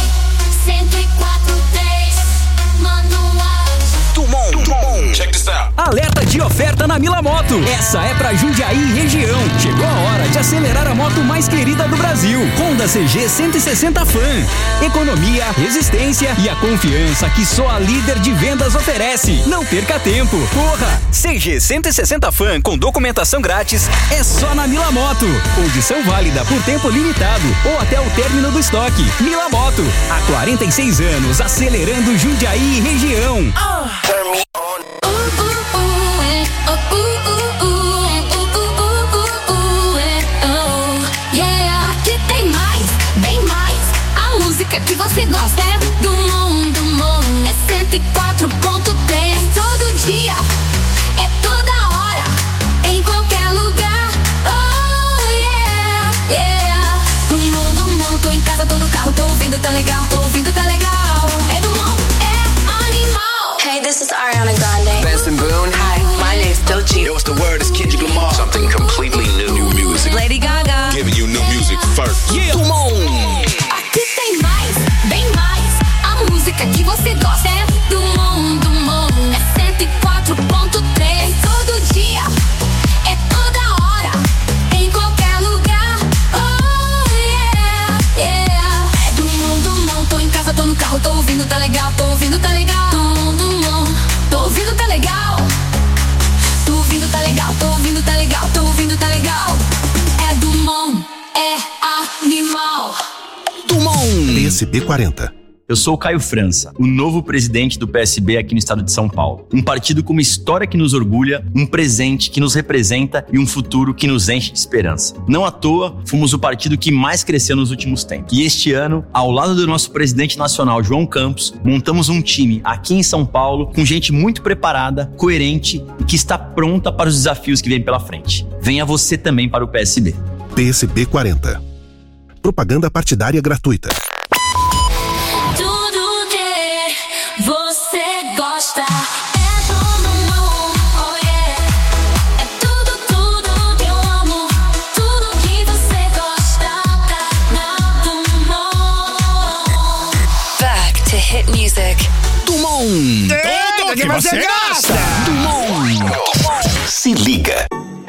1043 Manual. Tumon. Check this out. Alerta de oferta na Mila Moto. Essa é pra Jundiaí e região. Chegou a hora de acelerar a moto mais querida do Brasil. Honda CG 160 Fan. Economia, resistência e a confiança que só a líder de vendas oferece. Não perca tempo. Corra! CG 160 Fan com documentação grátis é só na Mila Moto. Condição válida por tempo limitado ou até o término do estoque. Mila Moto. Há 46 anos acelerando Jundiaí e região. Aqui tem mais, bem mais. A música que você gosta é do mundo. É 104.3 todo dia, é toda hora, em qualquer lugar. Oh yeah, yeah. Do mundo, tô em casa, tô no carro, tô ouvindo, tá legal, tô ouvindo, tá legal. É do mundo, é animal. Hey, this is Ariana Grande. Benson Boone. Hi, my name's Doechii. Yo, what's the word? It's Kendrick Lamar. Something completely new. New music. Lady Gaga. Giving you new music first. Yeah. Aqui tem mais, bem mais. A música que você gosta é do mundo. É 104.3 todo dia, é toda hora, em qualquer lugar. Oh yeah, yeah. É do mundo, tô em casa, tô no carro, tô ouvindo, tá legal, tô ouvindo, tá legal. Do mundo, tô ouvindo, tá legal. Tô ouvindo, tá legal, tô ouvindo, tá legal, tô ouvindo, tá legal. É do mundo, é animal. Tumon. TSP 40. Eu sou o Caio França, o novo presidente do PSB aqui no estado de São Paulo. Um partido com uma história que nos orgulha, um presente que nos representa e um futuro que nos enche de esperança. Não à toa, fomos o partido que mais cresceu nos últimos tempos. E este ano, ao lado do nosso presidente nacional, João Campos, montamos um time aqui em São Paulo com gente muito preparada, coerente e que está pronta para os desafios que vêm pela frente. Venha você também para o PSB. PSB 40. Propaganda partidária gratuita. Tudo que você gosta é do Dumont, oh yeah. É tudo, tudo que eu amo. Tudo que você gosta tá na Dumont. Back to hit music. Dumont. Tudo que você gosta. Dumont. Se liga.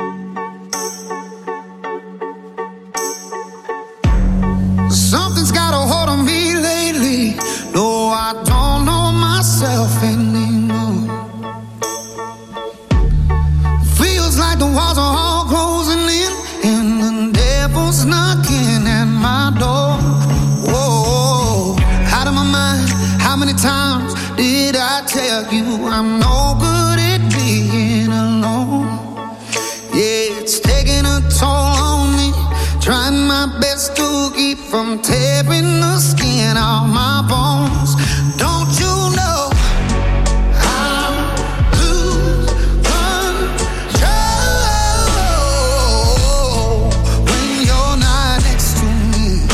Something's got a hold on me lately. No, I don't know myself anymore. Feels like the walls are all closing in, and the devil's knocking at my door. Whoa, out of my mind. How many times did I tell you I'm no good at being alone? Yeah, it's taking a toll on me. Trying my best to keep from tearing the skin off my bones. Don't you know I lose control when you're not next to me?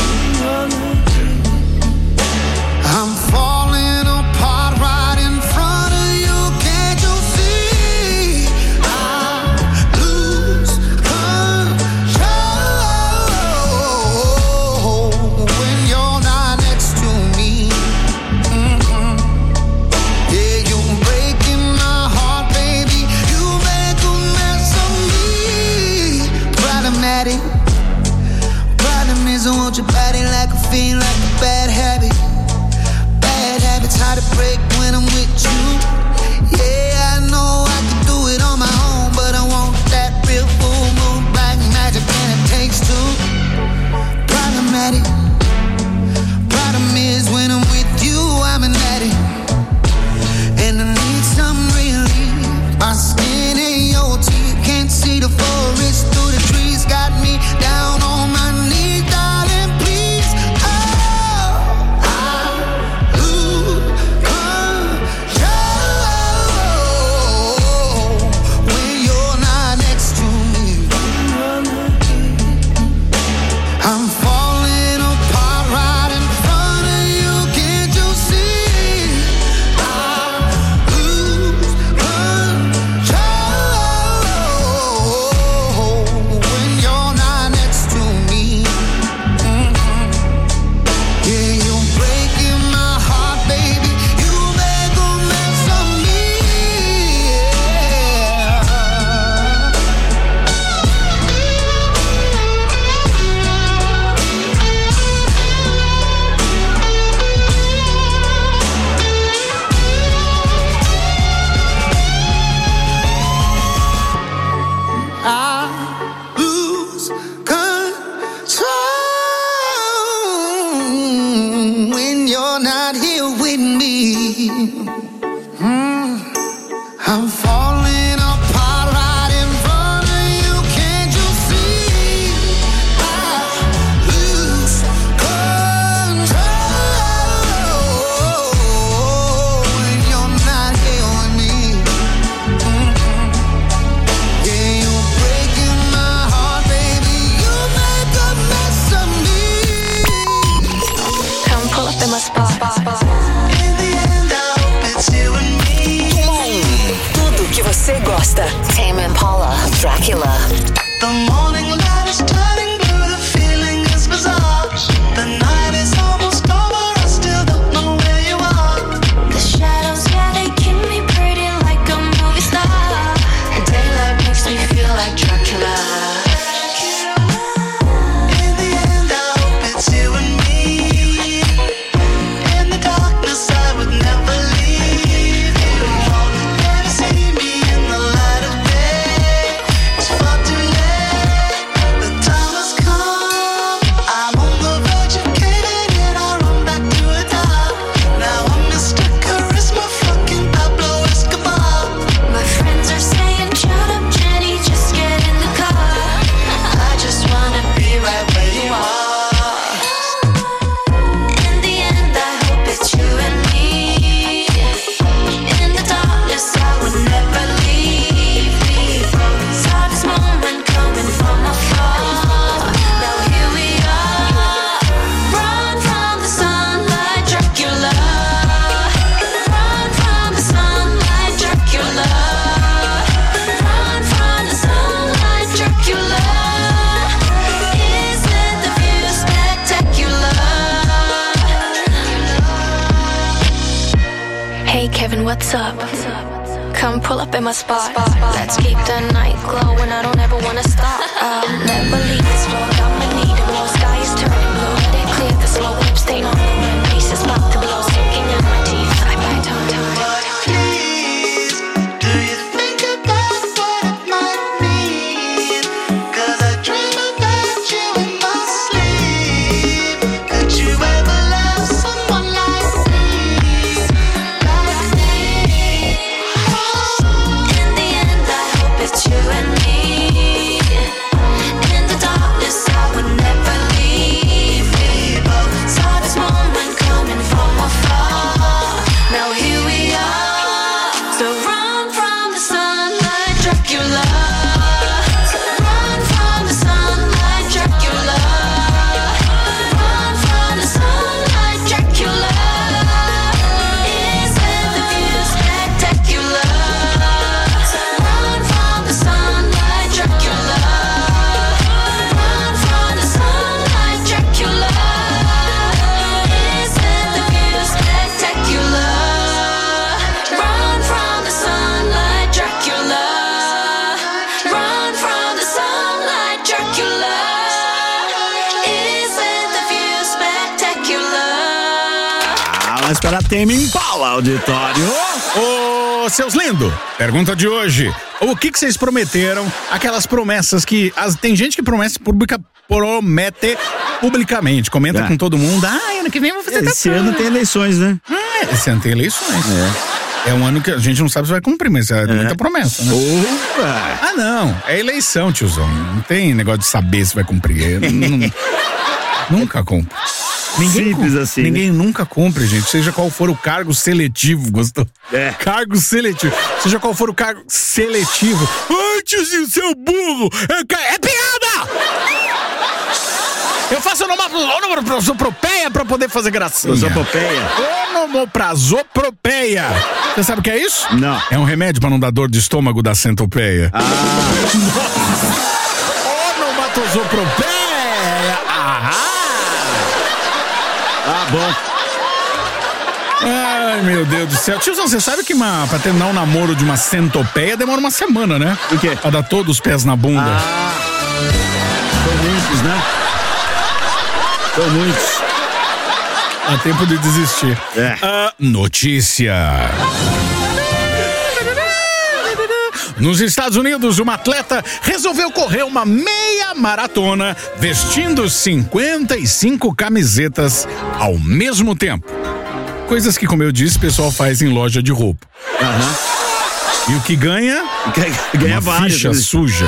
I'm falling apart right in front of you. Can't you see? I lose control when you're not next to me. Yeah, you're breaking my heart, baby. You make a mess of me. Problematic. Problem is I want your body like a fiend, like a bad habit. Bad habits hard to break when I'm with you. Yeah, I know I can do it on my own, but I want that real full moon black magic, and it takes two. Problematic. Problem is when I'm with you, I'm an addict, and I need some relief. My skin and your teeth can't see the forest through the trees. Got me down on my knees, darling, please. Oh, I lose control when you're not next to me. I'm falling apart right in front of you. Can't you see? I lose control when you're not next to me. Yeah, you're breaking my heart, baby. You make a mess of me. I lose control when you're not here with me. I'm falling apart right in front of you. Can't you see? I lose control when you're not here with me. Yeah, you're breaking my heart, baby. You make a mess of me. Come pull up in my spot. In the end, I hope it's you and me. Tudo que você gosta. Tame Impala, Dracula. The morning light is turning blue, the feeling is bizarre. The night is almost over, I still don't know where you are. The shadows, yeah, they keep me pretty like a movie star. Daylight makes me feel like Dracula. In the end, I hope it's you and me. In the darkness, I would never leave you. Never see me in the light of day. It's far too late. what's up? Come pull up in my spot. Let's keep the night glowing. I don't ever wanna stop. I'll never leave this floor. I'ma need a blow. Sky is turning blue. Let it clear the slow whip stain on the rim. Pieces about to blow. Soaking in my teeth. I bite tongue. Para Tame Impala, auditório. Ô, seus lindos, pergunta de hoje. O que vocês prometeram? Aquelas promessas que... tem gente que promete publicamente. Comenta com todo mundo. Ano que vem eu vou fazer Esse ano tem eleições, né? Esse ano tem eleições. É um ano que a gente não sabe se vai cumprir, mas é muita promessa, né? Opa! Não. É eleição, tiozão. Não tem negócio de saber se vai cumprir. Nunca cumpre. Ninguém nunca cumpre, gente. Seja qual for o cargo seletivo, gostou? Cargo seletivo. Seja qual for o cargo seletivo. Ai, tiozinho, seu burro! É piada! Eu faço onomatopeia pra poder fazer gracinha. Onomatopeia. Você sabe o que é isso? Não. É um remédio pra não dar dor de estômago da centopeia. Onomatopeia. Bom. Ai, meu Deus do céu. Tiozão, você sabe que pra terminar um namoro de uma centopeia demora uma semana, né? Por quê? Pra dar todos os pés na bunda. São muitos, né? São muitos. Há tempo de desistir. Notícia. Nos Estados Unidos, uma atleta resolveu correr uma meia maratona vestindo 55 camisetas ao mesmo tempo. Coisas que, como eu disse, o pessoal faz em loja de roupa. E o que ganha? Ganha uma várias, ficha suja.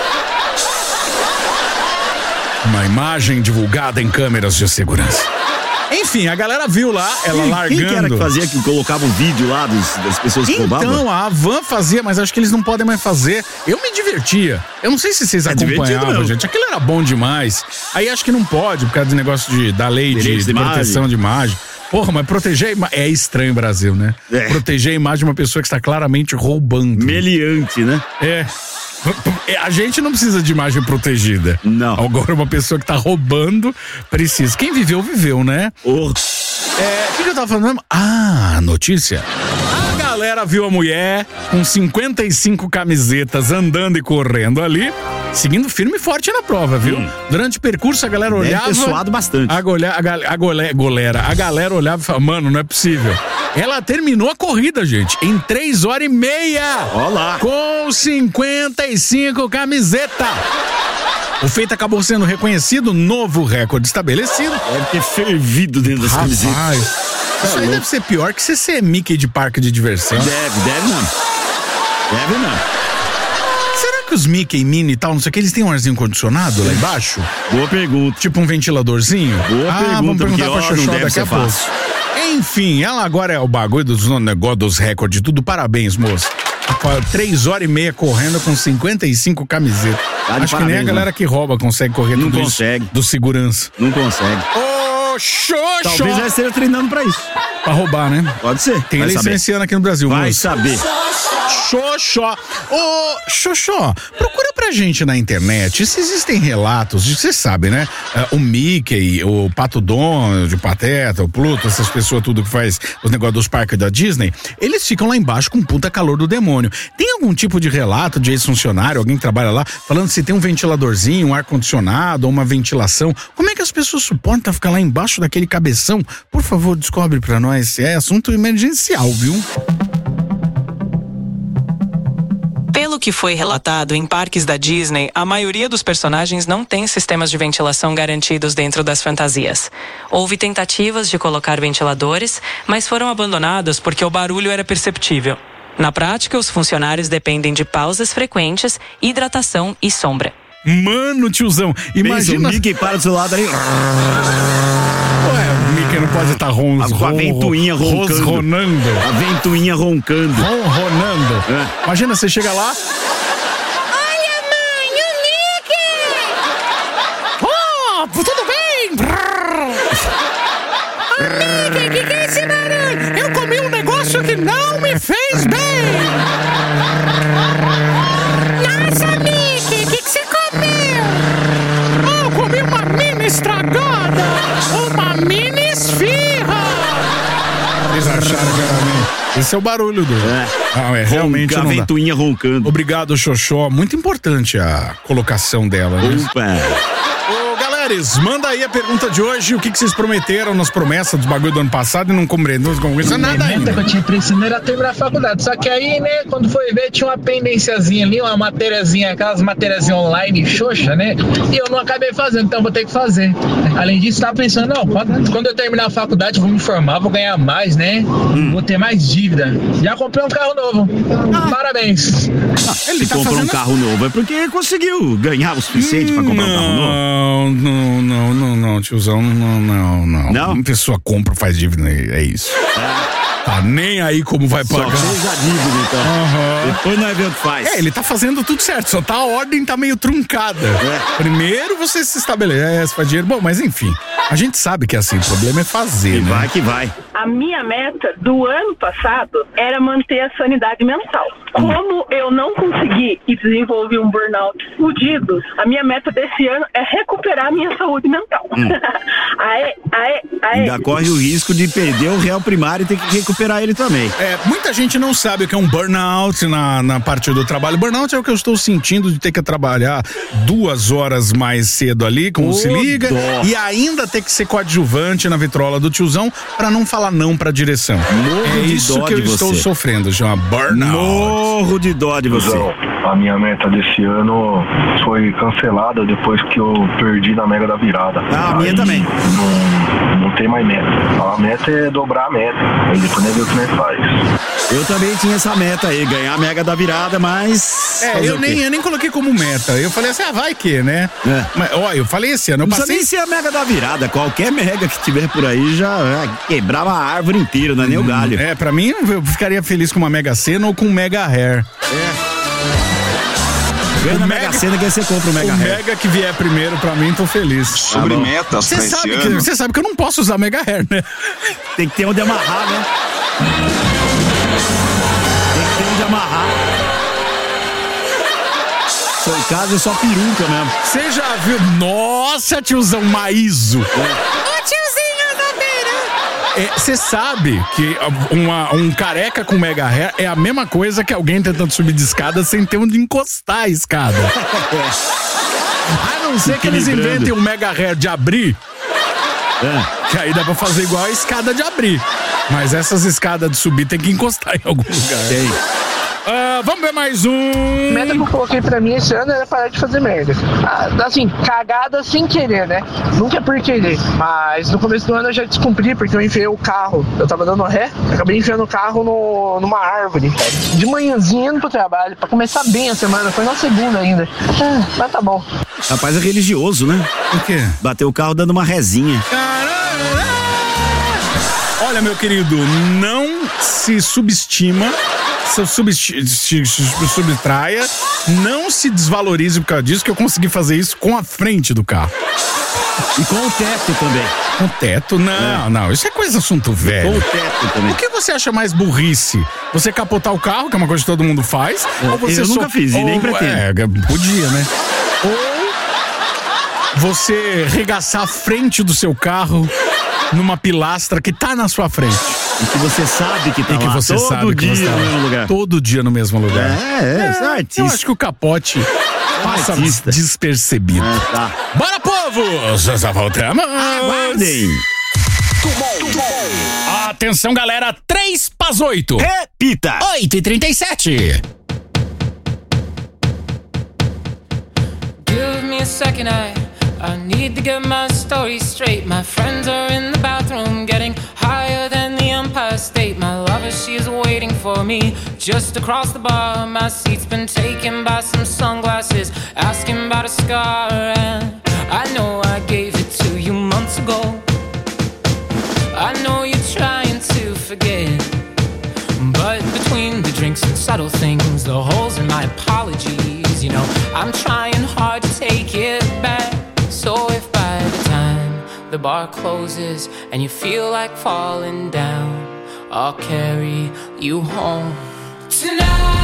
Uma imagem divulgada em câmeras de segurança. Enfim, a galera viu lá, ela largando. Quem que era que fazia, que colocava um vídeo lá das pessoas que roubavam? Então, a Van fazia, mas acho que eles não podem mais fazer. Eu me divertia. Eu não sei se vocês acompanhavam, gente. Aquilo era bom demais. Aí acho que não pode, por causa do negócio da lei de proteção de imagem. Porra, mas proteger é estranho, Brasil, né? Proteger a imagem de uma pessoa que está claramente roubando. Meliante, né? A gente não precisa de imagem protegida. Não. Agora uma pessoa que tá roubando precisa. Quem viveu, viveu, né? O que eu tava falando mesmo? Notícia. A galera viu a mulher com 55 camisetas andando e correndo ali, seguindo firme e forte na prova, viu? Durante o percurso a galera olhava... Deve ter suado bastante. A galera olhava e falava, mano, não é possível. Ela terminou a corrida, gente, em 3 horas e meia. Olá. Com 55 camisetas. O feito acabou sendo reconhecido, novo recorde estabelecido. Deve ter fervido dentro das camisetas. Isso aí deve ser pior que você ser Mickey de parque de diversão. Deve não. Será que os Mickey e Minnie e tal, não sei o que, eles têm um arzinho condicionado lá embaixo? Boa pergunta. Tipo um ventiladorzinho? Boa pergunta. Vamos perguntar pra Xoxó daqui a pouco. Enfim, ela agora é o bagulho dos negócios dos recordes, tudo. Parabéns, moça. 3 horas e meia correndo com 55 camisetas. Acho que nem a galera que rouba consegue correr tudo isso. Não consegue. Do segurança. Não consegue. Ô, Xoxó! Talvez já esteja treinando pra isso. Pra roubar, né? Pode ser. Tem eleição esse ano aqui no Brasil, Vai moço. saber. Xoxó. Ô, Xoxó, procura pra gente na internet se existem relatos, você sabe, né? O Mickey, o Pato Donald, o Pateta, o Pluto, essas pessoas tudo que faz os negócios dos parques da Disney, eles ficam lá embaixo com um puta calor do demônio. Tem algum tipo de relato de ex-funcionário, alguém que trabalha lá, falando se tem um ventiladorzinho, um ar-condicionado, uma ventilação? Como é que as pessoas suportam ficar lá embaixo daquele cabeção? Por favor, descobre pra nós. É assunto emergencial, viu? Pelo que foi relatado, em parques da Disney, a maioria dos personagens não tem sistemas de ventilação garantidos dentro das fantasias. Houve tentativas de colocar ventiladores, mas foram abandonados porque o barulho era perceptível. Na prática, os funcionários dependem de pausas frequentes, hidratação e sombra. Mano, tiozão, imagina... O Mickey para do seu lado aí... Ué, o Mickey não pode estar com a ventoinha roncando. Ronando. A ventoinha roncando. Ronando. É. Imagina, você chega lá... Olha, mãe, o Mickey! Oh, tudo bem? Mickey, que é esse barulho? Eu comi um negócio que não me fez bem. Nossa, Mickey, o que você comeu? Eu comi uma mini estragada. Uma mini esfirra. Eles acharam que era mim. Esse é o barulho do... realmente a ventoinha roncando. Obrigado, Xoxó. Muito importante a colocação dela. Manda aí a pergunta de hoje. O que vocês prometeram nas promessas dos bagulho do ano passado e não cumpriram nada ainda? A meta que eu tinha pra esse ano era terminar a faculdade. Só que aí, né, quando foi ver, tinha uma pendênciazinha ali, uma matériazinha, aquelas matériazinhas online, xoxa, né? E eu não acabei fazendo, então vou ter que fazer. Além disso, tava pensando, não, quando eu terminar a faculdade, eu vou me formar, vou ganhar mais, né? Vou ter mais dívida. Já comprei um carro novo. Parabéns. Ele comprou um carro novo, é porque conseguiu ganhar o suficiente pra comprar um carro novo. Não, tiozão, não. Uma pessoa compra, faz dívida, é isso. Tá nem aí como vai pagar. Só fez a dívida, então. Depois nós vemos o que faz. Ele tá fazendo tudo certo, só tá a ordem tá meio truncada. Primeiro você se estabelece, faz dinheiro. Bom, mas enfim, a gente sabe que é assim, o problema é fazer, né? Que vai. A minha meta do ano passado era manter a sanidade mental. Como eu não consegui e desenvolvi um burnout fudido, a minha meta desse ano é recuperar a minha saúde mental. Aê. Ainda corre o risco de perder o réu primário e ter que recuperar ele também. Muita gente não sabe o que é um burnout na parte do trabalho. Burnout é o que eu estou sentindo de ter que trabalhar 2 horas mais cedo ali, como se liga, e ainda ter que ser coadjuvante na vitrola do tiozão pra não falar não pra direção. É isso que eu estou sofrendo, chama burnout. Morro de dó de você. A minha meta desse ano foi cancelada depois que eu perdi na Mega da Virada. A minha também. Não tem mais meta. A meta é dobrar a meta. Aí depois nem ver o que nós faz. Eu também tinha essa meta aí, ganhar a Mega da Virada, mas... eu nem coloquei como meta. Eu falei assim, vai que, né? Mas, eu falei esse ano, eu passei... Não precisa nem ser a Mega da Virada. Qualquer Mega que tiver por aí já quebrava a árvore inteira, não é nem o galho. Pra mim, eu ficaria feliz com uma Mega Sena ou com um Mega Hair. Ganha na Mega Sena que aí você compra o Mega Hair. O Mega que vier primeiro, pra mim, tô feliz. Sobre metas pra esse ano. Você sabe que eu não posso usar Mega Hair, né? Tem que ter onde amarrar, né? Tem que ter onde amarrar. Se for o caso, é só peruca mesmo. Você já viu? Nossa, tiozão Maíso. Ô, tiozinho da beira. Você sabe que um careca com Mega Hair é a mesma coisa que alguém tentando subir de escada sem ter onde encostar a escada. A não ser que eles inventem um Mega Hair de abrir. Que aí dá pra fazer igual a escada de abrir. Mas essas escadas de subir tem que encostar em algum lugar. Tem. Vamos ver mais um. A meta que eu coloquei pra mim esse ano era parar de fazer merda. Assim, cagada sem querer, né? Nunca é por querer. Mas no começo do ano eu já descumpri, porque eu enfiei o carro. Eu tava dando ré, acabei enfiando o carro numa árvore. De manhãzinha indo pro trabalho, pra começar bem a semana. Foi na segunda ainda. Mas tá bom. Rapaz, é religioso, né? Por quê? Bateu o carro dando uma rezinha. Olha, meu querido, não se subestima, se subtraia, não se desvalorize por causa disso, que eu consegui fazer isso com a frente do carro. E com o teto também. Com o teto? Não, isso é coisa assunto velho. Com o teto também. O que você acha mais burrice? Você capotar o carro, que é uma coisa que todo mundo faz? Ou você eu nunca fiz, e nem pretendo. Podia, né? Ou você regaçar a frente do seu carro numa pilastra que tá na sua frente. E que você sabe que tá e que lá você todo sabe que dia você tá no lá. mesmo lugar. Todo dia no mesmo lugar. Você é artista. Eu acho que o capote passa despercebido. Tá. Bora, povo! Já voltamos. Aguardem. Atenção, galera, 7:03. Repita. 8:37. Give me a second, I need to get my story straight. My friends are in the bathroom getting higher than the Empire State. My lover, she's waiting for me just across the bar. My seat's been taken by some sunglasses, asking about a scar. And I know I gave it to you months ago. I know you're trying to forget, but between the drinks and subtle things, the holes in my apologies, you know, I'm trying hard to take it back. So if by the time the bar closes and you feel like falling down, I'll carry you home tonight.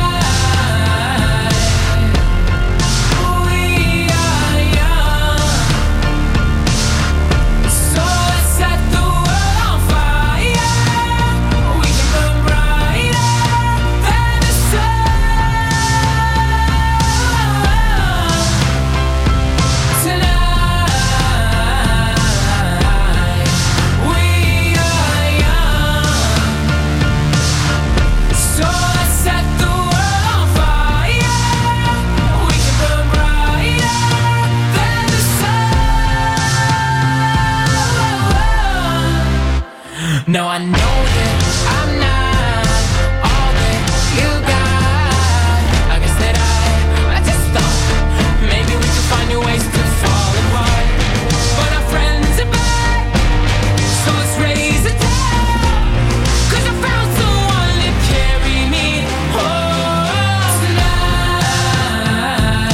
No, I know that I'm not all that you got. I guess that I just thought maybe we could find new ways to fall apart. But our friends are back, so let's raise a toast. 'Cause I found someone to carry me home tonight.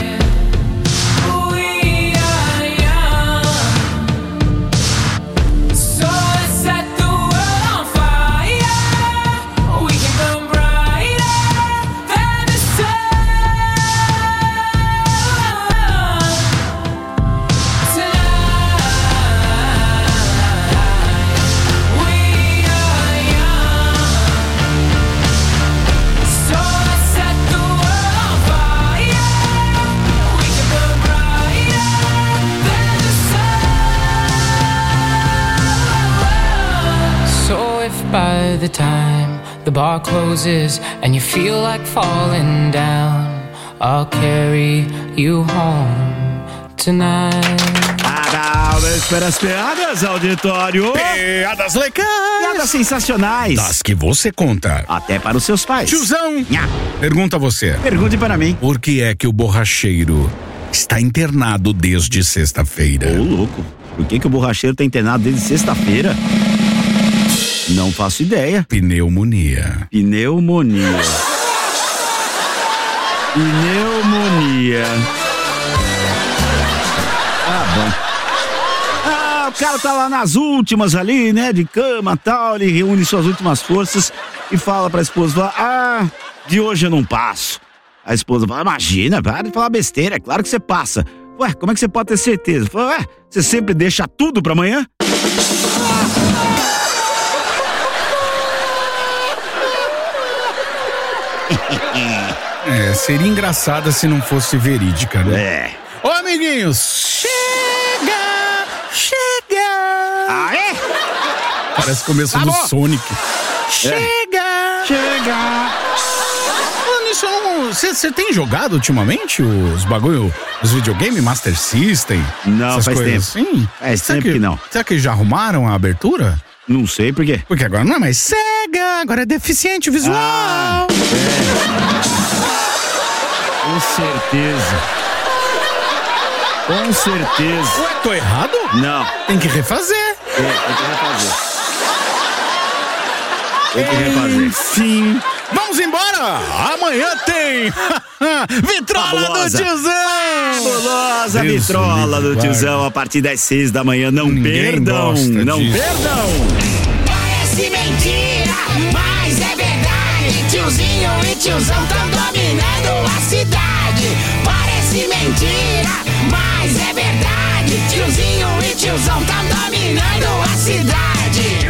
We are young, so let's set the by the time the bar closes and you feel like falling down, I'll carry you home tonight. Espera as piadas, auditório. Piadas legais. Piadas sensacionais. Das que você conta. Até para os seus pais. Tiozão, pergunta a você. Pergunte para mim. Por que é que o borracheiro está internado desde sexta-feira? Ô, louco. Por que o borracheiro está internado desde sexta-feira? Não faço ideia. Pneumonia. Pneumonia. Pneumonia. Bom. O cara tá lá nas últimas ali, né, de cama e tal, ele reúne suas últimas forças e fala pra esposa, de hoje eu não passo. A esposa fala, imagina, para de falar besteira, é claro que você passa. Ué, como é que você pode ter certeza? Fala, você sempre deixa tudo pra amanhã? Seria engraçada se não fosse verídica, né? Ô, amiguinhos, chega! Parece começo do Sonic. Chega! Você tem jogado ultimamente os bagulho, os videogame, Master System? Não, faz tempo. Assim? Faz tempo que não. Será que já arrumaram a abertura? Não sei por quê. Porque agora não é mais cega, agora é deficiente visual. Com certeza. Com certeza. Ué, tô errado? Não. Tem que refazer. Tem que refazer. Enfim. Vamos embora! Amanhã tem Programa Vitrola do Tiozão. Fabulosa Vitrola do Tiozão a partir das 6 da manhã. Não perdam, não perdam. Parece mentira, mas é verdade. Tiozinho e tiozão tão dominando a cidade. Parece mentira, mas é verdade. Tiozinho e tiozão tão dominando a cidade.